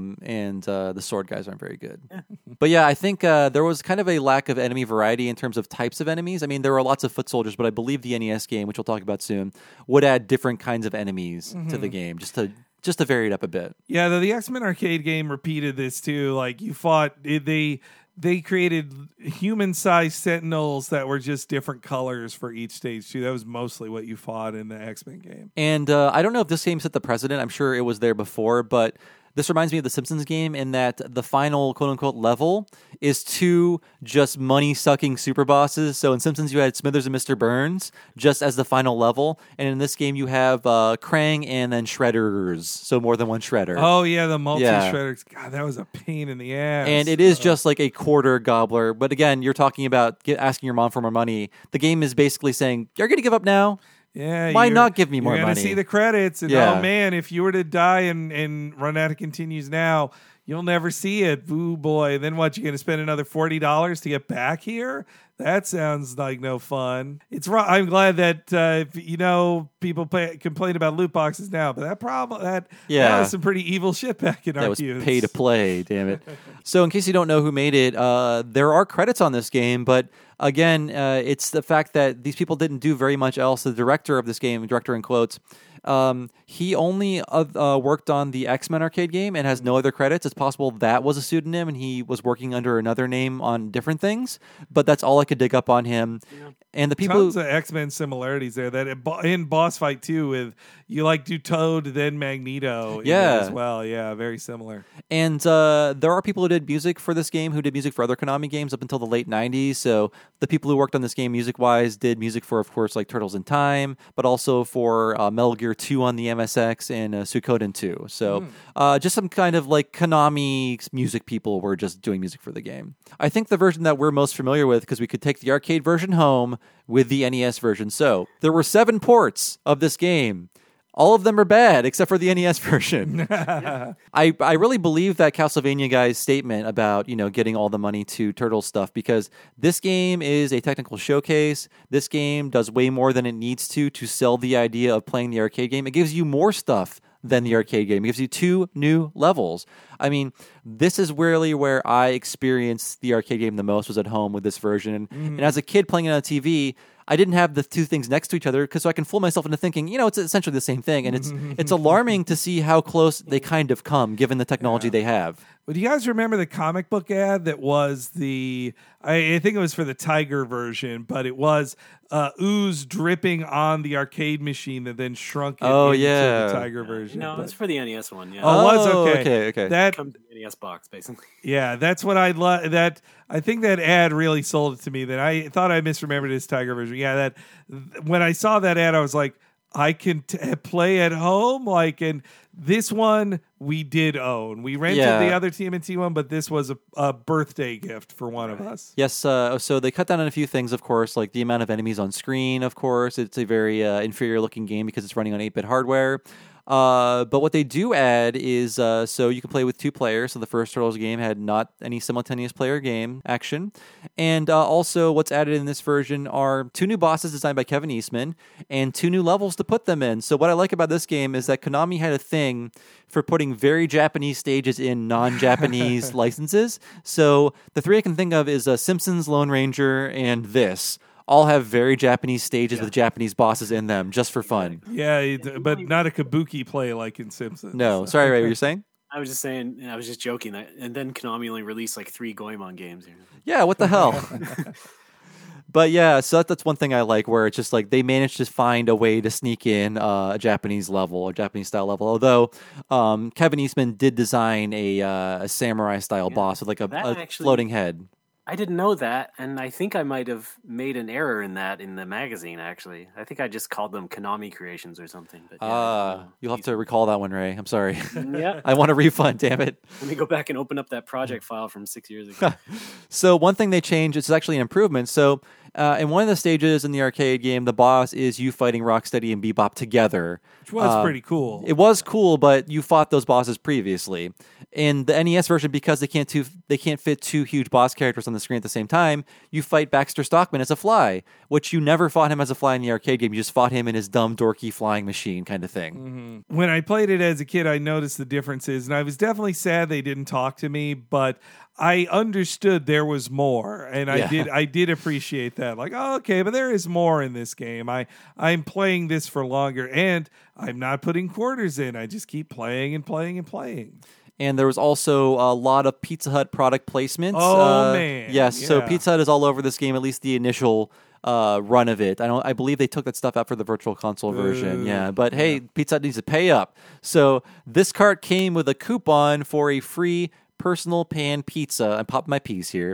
And the sword guys aren't very good. But yeah, I think there was kind of a lack of enemy variety in terms of types of enemies. I mean, there were lots of foot soldiers, but I believe the NES game, which we'll talk about soon, would add different kinds of enemies to the game just to vary it up a bit. Yeah, the X-Men arcade game repeated this too. Like you fought, they created human-sized sentinels that were just different colors for each stage too. That was mostly what you fought in the X-Men game. And I don't know if this game set the precedent. I'm sure it was there before, but this reminds me of the Simpsons game in that the final quote-unquote level is two just money-sucking super bosses. So in Simpsons, you had Smithers and Mr. Burns just as the final level. And in this game, you have Krang and then Shredders. So more than one Shredder. Oh, yeah, the multi-Shredders. God, that was a pain in the ass. And it is just like a quarter gobbler. But again, you're talking about asking your mom for more money. The game is basically saying, you're going to give up now? Yeah, why not give me more money? You're going to see the credits, and oh man, if you were to die and run out of continues now, you'll never see it. Boo boy. Then what? You're going to spend another $40 to get back here? That sounds like no fun. It's I'm glad that people complain about loot boxes now, but that was some pretty evil shit back in our youth. That was pay to play, damn it. So in case you don't know who made it, there are credits on this game, but again, it's the fact that these people didn't do very much else. The director of this game, director in quotes, he only worked on the X-Men arcade game and has no other credits. It's possible that was a pseudonym and he was working under another name on different things, but that's all I could dig up on him. Yeah. And the people tons of X-Men similarities there. That in Boss Fight 2 with you do Toad then Magneto as well. Yeah, very similar. And there are people who did music for this game who did music for other Konami games up until the late 90s. So the people who worked on this game music-wise did music for, of course, like Turtles in Time, but also for Metal Gear 2 on the MSX and Suikoden 2. So just some kind of like Konami music people were just doing music for the game. I think the version that we're most familiar with, because we could take the arcade version home with the NES version. So there were 7 ports of this game. All of them are bad, except for the NES version. I really believe that Castlevania guy's statement about, getting all the money to Turtle stuff, because this game is a technical showcase. This game does way more than it needs to sell the idea of playing the arcade game. It gives you more stuff than the arcade game. It gives you 2 new levels. I mean, this is really where I experienced the arcade game the most, was at home with this version. And as a kid playing it on TV, I didn't have the 2 things next to each other so I can fool myself into thinking, it's essentially the same thing. And it's alarming to see how close they kind of come given the technology they have. Well, do you guys remember the comic book ad that was I think it was for the Tiger version, but it was ooze dripping on the arcade machine that then shrunk it into the Tiger version. No, it's for the NES one. Yeah. Oh, it was? Okay. That comes in the NES box, basically. Yeah, that's what I love. I think that ad really sold it to me. That I thought I misremembered his Tiger version. Yeah, that when I saw that ad, I was like, I can play at home. And this one we did own. We rented the other TMNT one, but this was a birthday gift for one of us. Yes, so they cut down on a few things, of course, like the amount of enemies on screen, of course. It's a very inferior-looking game because it's running on 8-bit hardware. But what they do add is so you can play with 2 players. So the first Turtles game had not any simultaneous player game action. And also what's added in this version are 2 new bosses designed by Kevin Eastman and 2 new levels to put them in. So what I like about this game is that Konami had a thing for putting very Japanese stages in non-Japanese licenses. So the 3 I can think of is Simpsons, Lone Ranger, and this. All have very Japanese stages with Japanese bosses in them, just for fun. Yeah, but not a kabuki play like in Simpsons. No, sorry, Ray, what were you saying? I was just saying, I was just joking. And then Konami only released like 3 Goemon games. Yeah, what the hell? But yeah, so that's one thing I like, where it's just like they managed to find a way to sneak in a Japanese level, a Japanese style level. Although Kevin Eastman did design a samurai style boss with like a floating head. I didn't know that, and I think I might have made an error in that in the magazine, actually. I think I just called them Konami Creations or something. But you'll have to recall that one, Ray. I'm sorry. Yeah. I want a refund, damn it. Let me go back and open up that project file from 6 years ago. So one thing they changed, it's actually an improvement. So in one of the stages in the arcade game, the boss is you fighting Rocksteady and Bebop together. Which was pretty cool. It was cool, but you fought those bosses previously. In the NES version, because they can't fit 2 huge boss characters on the screen at the same time, you fight Baxter Stockman as a fly, which you never fought him as a fly in the arcade game. You just fought him in his dumb, dorky flying machine kind of thing. Mm-hmm. When I played it as a kid, I noticed the differences, and I was definitely sad they didn't talk to me, but I understood there was more, and I did appreciate that. Like, oh, okay, but there is more in this game. I'm playing this for longer, and I'm not putting quarters in. I just keep playing and playing and playing. And there was also a lot of Pizza Hut product placements. Oh, man. Yes, Yeah. so Pizza Hut is all over this game, at least the initial run of it. I believe they took that stuff out for the Virtual Console version. Yeah, but hey, Pizza Hut needs to pay up. So this cart came with a coupon for a free personal pan pizza. I'm popping my P's here,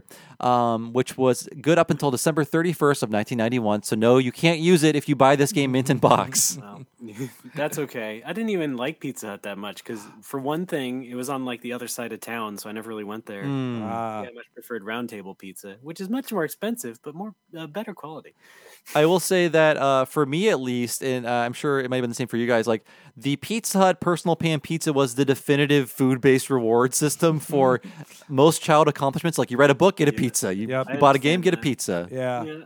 which was good up until December 31st of 1991. So no, you can't use it if you buy this game mint in box. Well, that's okay. I didn't even like Pizza Hut that much because, for one thing, it was on like the other side of town, so I never really went there. I much preferred Round Table Pizza, which is much more expensive but more better quality. I will say that for me at least, and I'm sure it might have been the same for you guys, like the Pizza Hut personal pan pizza was the definitive food-based reward system for most child accomplishments. Like you read a book, get a pizza. You bought a game, get a pizza. Yeah.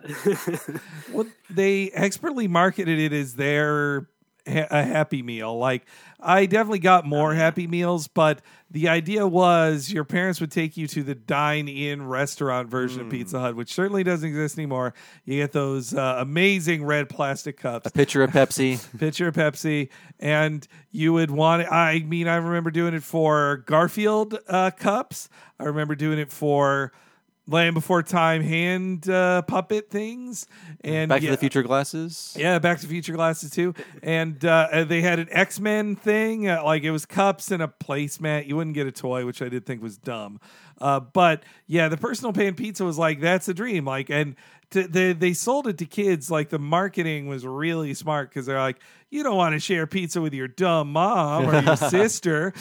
Well, they expertly marketed it as a Happy Meal. Like, I definitely got more Happy Meals, but the idea was your parents would take you to the dine-in restaurant version of Pizza Hut, which certainly doesn't exist anymore. You get those amazing red plastic cups. A pitcher of Pepsi. And you would want it. I remember doing it for Garfield cups. I remember doing it for Land Before Time hand puppet things, and Back to the Future glasses. Yeah, Back to the Future glasses too. And they had an X-Men thing, like it was cups and a placemat. You wouldn't get a toy, which I did think was dumb. But yeah, the personal pan pizza was like, that's the dream. Like, and they sold it to kids. Like the marketing was really smart because they're like, you don't want to share pizza with your dumb mom or your sister.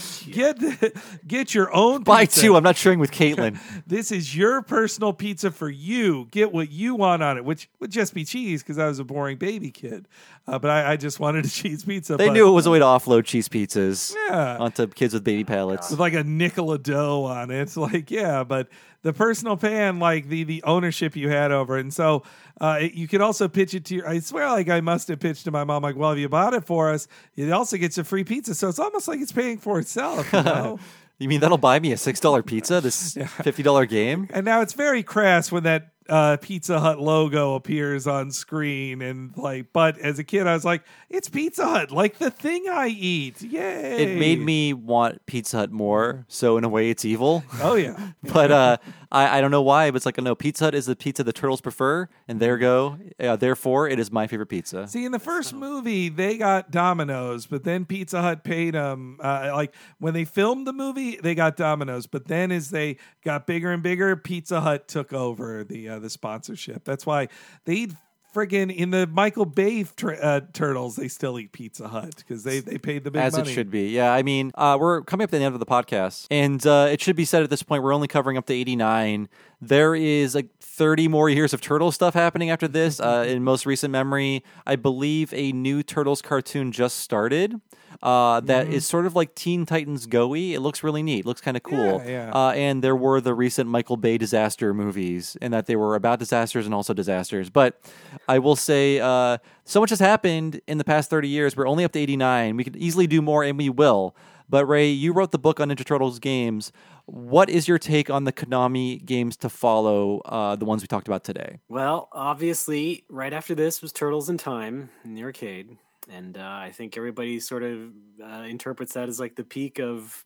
Get your own pizza. Buy 2. I'm not sharing with Caitlin. This is your personal pizza for you. Get what you want on it, which would just be cheese because I was a boring baby kid. But I just wanted a cheese pizza. They knew it was a way to offload cheese pizzas Yeah. onto kids with baby palates. With like a nickel of dough on it. Like, yeah, but the personal pan, like the ownership you had over it. And so you could also pitch it to your, I swear, like I must have pitched to my mom, like, well, if you bought it for us, it also gets a free pizza. So it's almost like it's paying for itself, you know? You mean that'll buy me a $6 pizza, this $50 game? And now it's very crass when that Pizza Hut logo appears on screen, and like, but as a kid, I was like, it's Pizza Hut, like the thing I eat. Yay! It made me want Pizza Hut more, so in a way, it's evil. Oh yeah, But I don't know why, but it's like, no, Pizza Hut is the pizza the turtles prefer, and therefore, it is my favorite pizza. See, in the first movie, they got Domino's, but then Pizza Hut paid them. Like when they filmed the movie, they got Domino's, but then as they got bigger and bigger, Pizza Hut took over the sponsorship. That's why they eat friggin' in the Michael Bay Turtles. They still eat Pizza Hut because they paid the big As money. it should be. Yeah, I mean, we're coming up to the end of the podcast, and it should be said at this point, we're only covering up to 89. There is like 30 more years of Turtle stuff happening after this. In most recent memory, I believe a new Turtles cartoon just started that is sort of like Teen Titans Go-y. It looks really neat. It looks kind of cool. Yeah. And there were the recent Michael Bay disaster movies, and that they were about disasters and also disasters. But I will say so much has happened in the past 30 years. We're only up to 89. We could easily do more, and we will. But Ray, you wrote the book on Ninja Turtles games. What is your take on the Konami games to follow, the ones we talked about today? Well, obviously, right after this was Turtles in Time in the arcade. And I think everybody sort of interprets that as like the peak of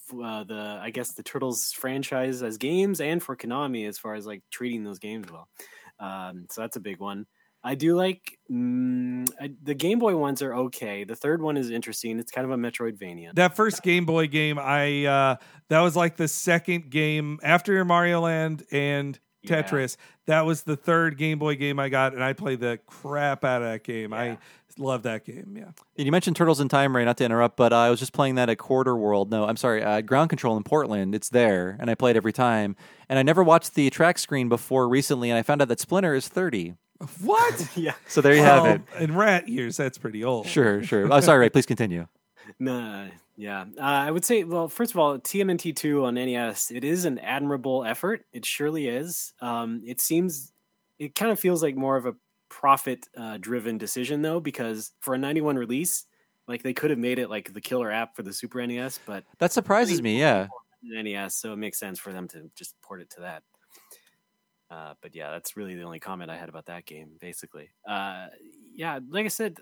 the Turtles franchise as games, and for Konami as far as like treating those games well. So that's a big one. I do like the Game Boy ones are okay. The third one is interesting. It's kind of a Metroidvania. That first Game Boy game, that was like the second game after Mario Land and Tetris. That was the third Game Boy game I got, and I played the crap out of that game. I love that game. Yeah. And you mentioned Turtles in Time, Ray, not to interrupt, but I was just playing that at Quarter World. No, I'm sorry, Ground Control in Portland. It's there, and I play it every time. And I never watched the track screen before recently, and I found out that Splinter is 30. What? Yeah. So there you have it. In rat years, that's pretty old. Sure. Oh, sorry, Ray, please continue. Nah, yeah. I would say, well, first of all, TMNT2 on NES, it is an admirable effort. It surely is. It kind of feels like more of a profit-driven decision, though, because for a 91 release, like they could have made it like the killer app for the Super NES, but That surprises me, yeah. NES, so it makes sense for them to just port it to that. But yeah, that's really the only comment I had about that game, basically. Yeah, like I said,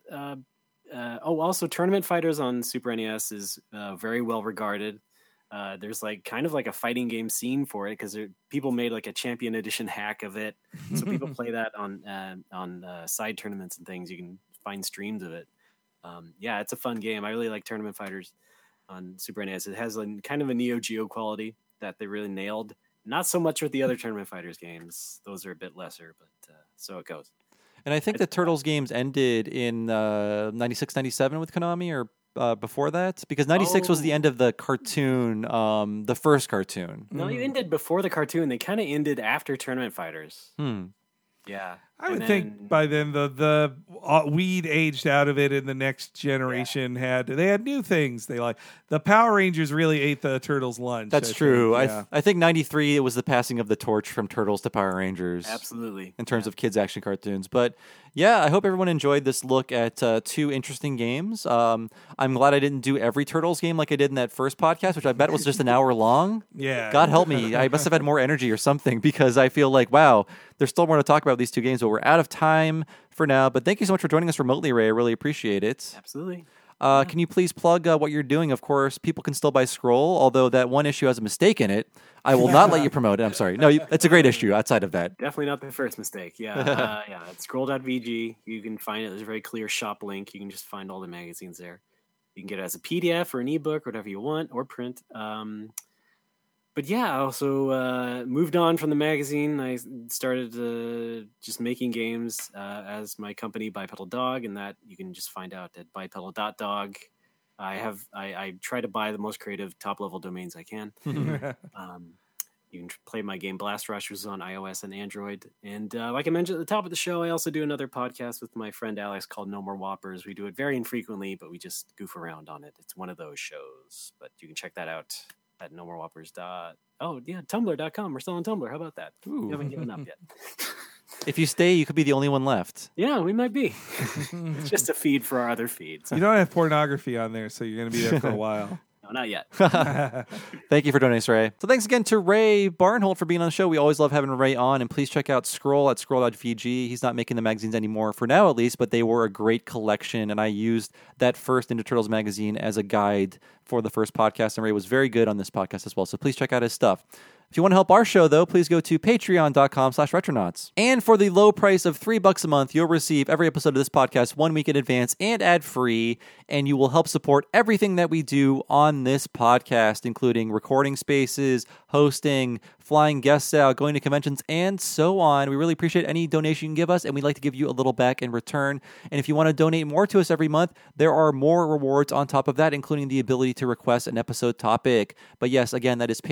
also Tournament Fighters on Super NES is very well regarded. There's like kind of like a fighting game scene for it because people made like a Champion Edition hack of it, so people play that on side tournaments and things. You can find streams of it. Yeah, it's a fun game. I really like Tournament Fighters on Super NES. It has kind of a Neo Geo quality that they really nailed. Not so much with the other Tournament Fighters games; those are a bit lesser, but so it goes. And I think the Turtles games ended in 96, 97 with Konami, or before that? Because 96 was the end of the cartoon, the first cartoon. No, they ended before the cartoon. They kind of ended after Tournament Fighters. Yeah. I would think by then the weed aged out of it, and the next generation had new things they like. The Power Rangers really ate the Turtles' lunch. That's true. I think 93 it was the passing of the torch from Turtles to Power Rangers. Absolutely. In terms of kids action cartoons. But yeah, I hope everyone enjoyed this look at two interesting games. I'm glad I didn't do every Turtles game like I did in that first podcast, which I bet was just an hour long. Yeah. God help me. I must have had more energy or something, because I feel like, wow, there's still more to talk about with these two games, but we're out of time for now. But thank you so much for joining us remotely, Ray. I really appreciate it. Absolutely. Can you please plug what you're doing? Of course, people can still buy Scroll, although that one issue has a mistake in it. I will not let you promote it. I'm sorry. No, it's a great issue outside of that. Definitely not the first mistake. Yeah. It's scroll.vg. You can find it. There's a very clear shop link. You can just find all the magazines there. You can get it as a PDF or an ebook, or whatever you want, or print. But yeah, I also moved on from the magazine. I started just making games as my company, Bipedal Dog, and that you can just find out at bipedal.dog. I try to buy the most creative top level domains I can. You can play my game Blast Rush, which is on iOS and Android. And like I mentioned at the top of the show, I also do another podcast with my friend Alex called No More Whoppers. We do it very infrequently, but we just goof around on it. It's one of those shows, but you can check that out at nomorewhoppers. Tumblr.com. We're still on Tumblr. How about that? Ooh. We haven't given up yet. If you stay, you could be the only one left. Yeah, we might be. It's just a feed for our other feeds. You don't have pornography on there, so you're going to be there for a while. No, not yet. Thank you for joining us, Ray. So thanks again to Ray Barnholt for being on the show. We always love having Ray on. And please check out Scroll at scroll.vg. He's not making the magazines anymore, for now at least, but they were a great collection. And I used that first Ninja Turtles magazine as a guide for the first podcast. And Ray was very good on this podcast as well. So please check out his stuff. If you want to help our show, though, please go to patreon.com/retronauts. And for the low price of $3 a month, you'll receive every episode of this podcast 1 week in advance and ad-free, and you will help support everything that we do on this podcast, including recording spaces, hosting, flying guests out, going to conventions, and so on. We really appreciate any donation you can give us, and we'd like to give you a little back in return. And if you want to donate more to us every month, there are more rewards on top of that, including the ability to request an episode topic. But yes, again, that is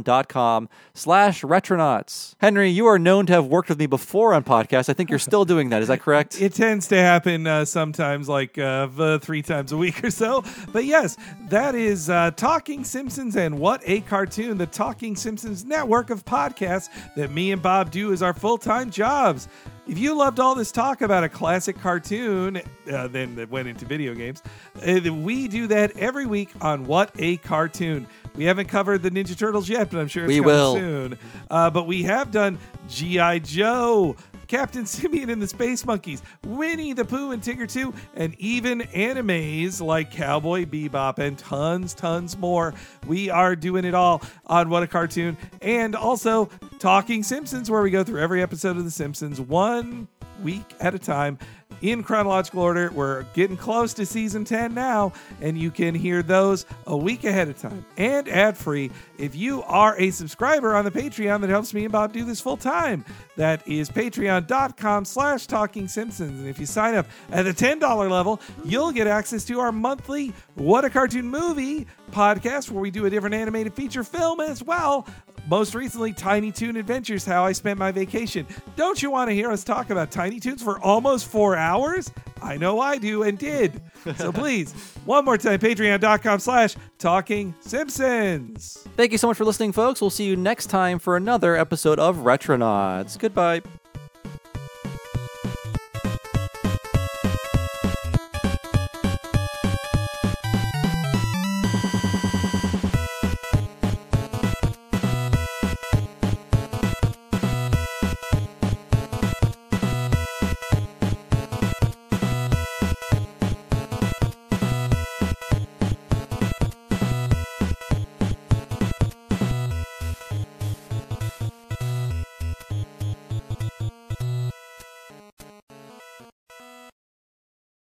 patreon.com/retronauts. Henry, you are known to have worked with me before on podcasts. I think you're still doing that. Is that correct? It tends to happen sometimes, like 3 times a week or so. But yes, that is Talking Simpsons and What a Cartoon, the Talking Simpsons network of podcasts that me and Bob do as our full-time jobs. If you loved all this talk about a classic cartoon, then that went into video games, we do that every week on What a Cartoon. We haven't covered the Ninja Turtles yet, but I'm sure it's coming soon. But we have done G.I. Joe, Captain Simian and the Space Monkeys, Winnie the Pooh and Tigger 2, and even animes like Cowboy Bebop and tons more. We are doing it all on What a Cartoon, and also Talking Simpsons, where we go through every episode of The Simpsons 1 week at a time in chronological order. We're getting close to season 10 now, and you can hear those a week ahead of time and ad-free if you are a subscriber on the Patreon that helps me and Bob do this full time. That is patreon.com/Talking Simpsons. And if you sign up at the $10 level, you'll get access to our monthly What a Cartoon Movie podcast, where we do a different animated feature film as well. Most recently, Tiny Toon Adventures, How I Spent My Vacation. Don't you want to hear us talk about Tiny Toons for almost 4 hours? I know I do and did. So please, one more time, patreon.com/Talking Simpsons. Thank you so much for listening, folks. We'll see you next time for another episode of Retronauts. Goodbye.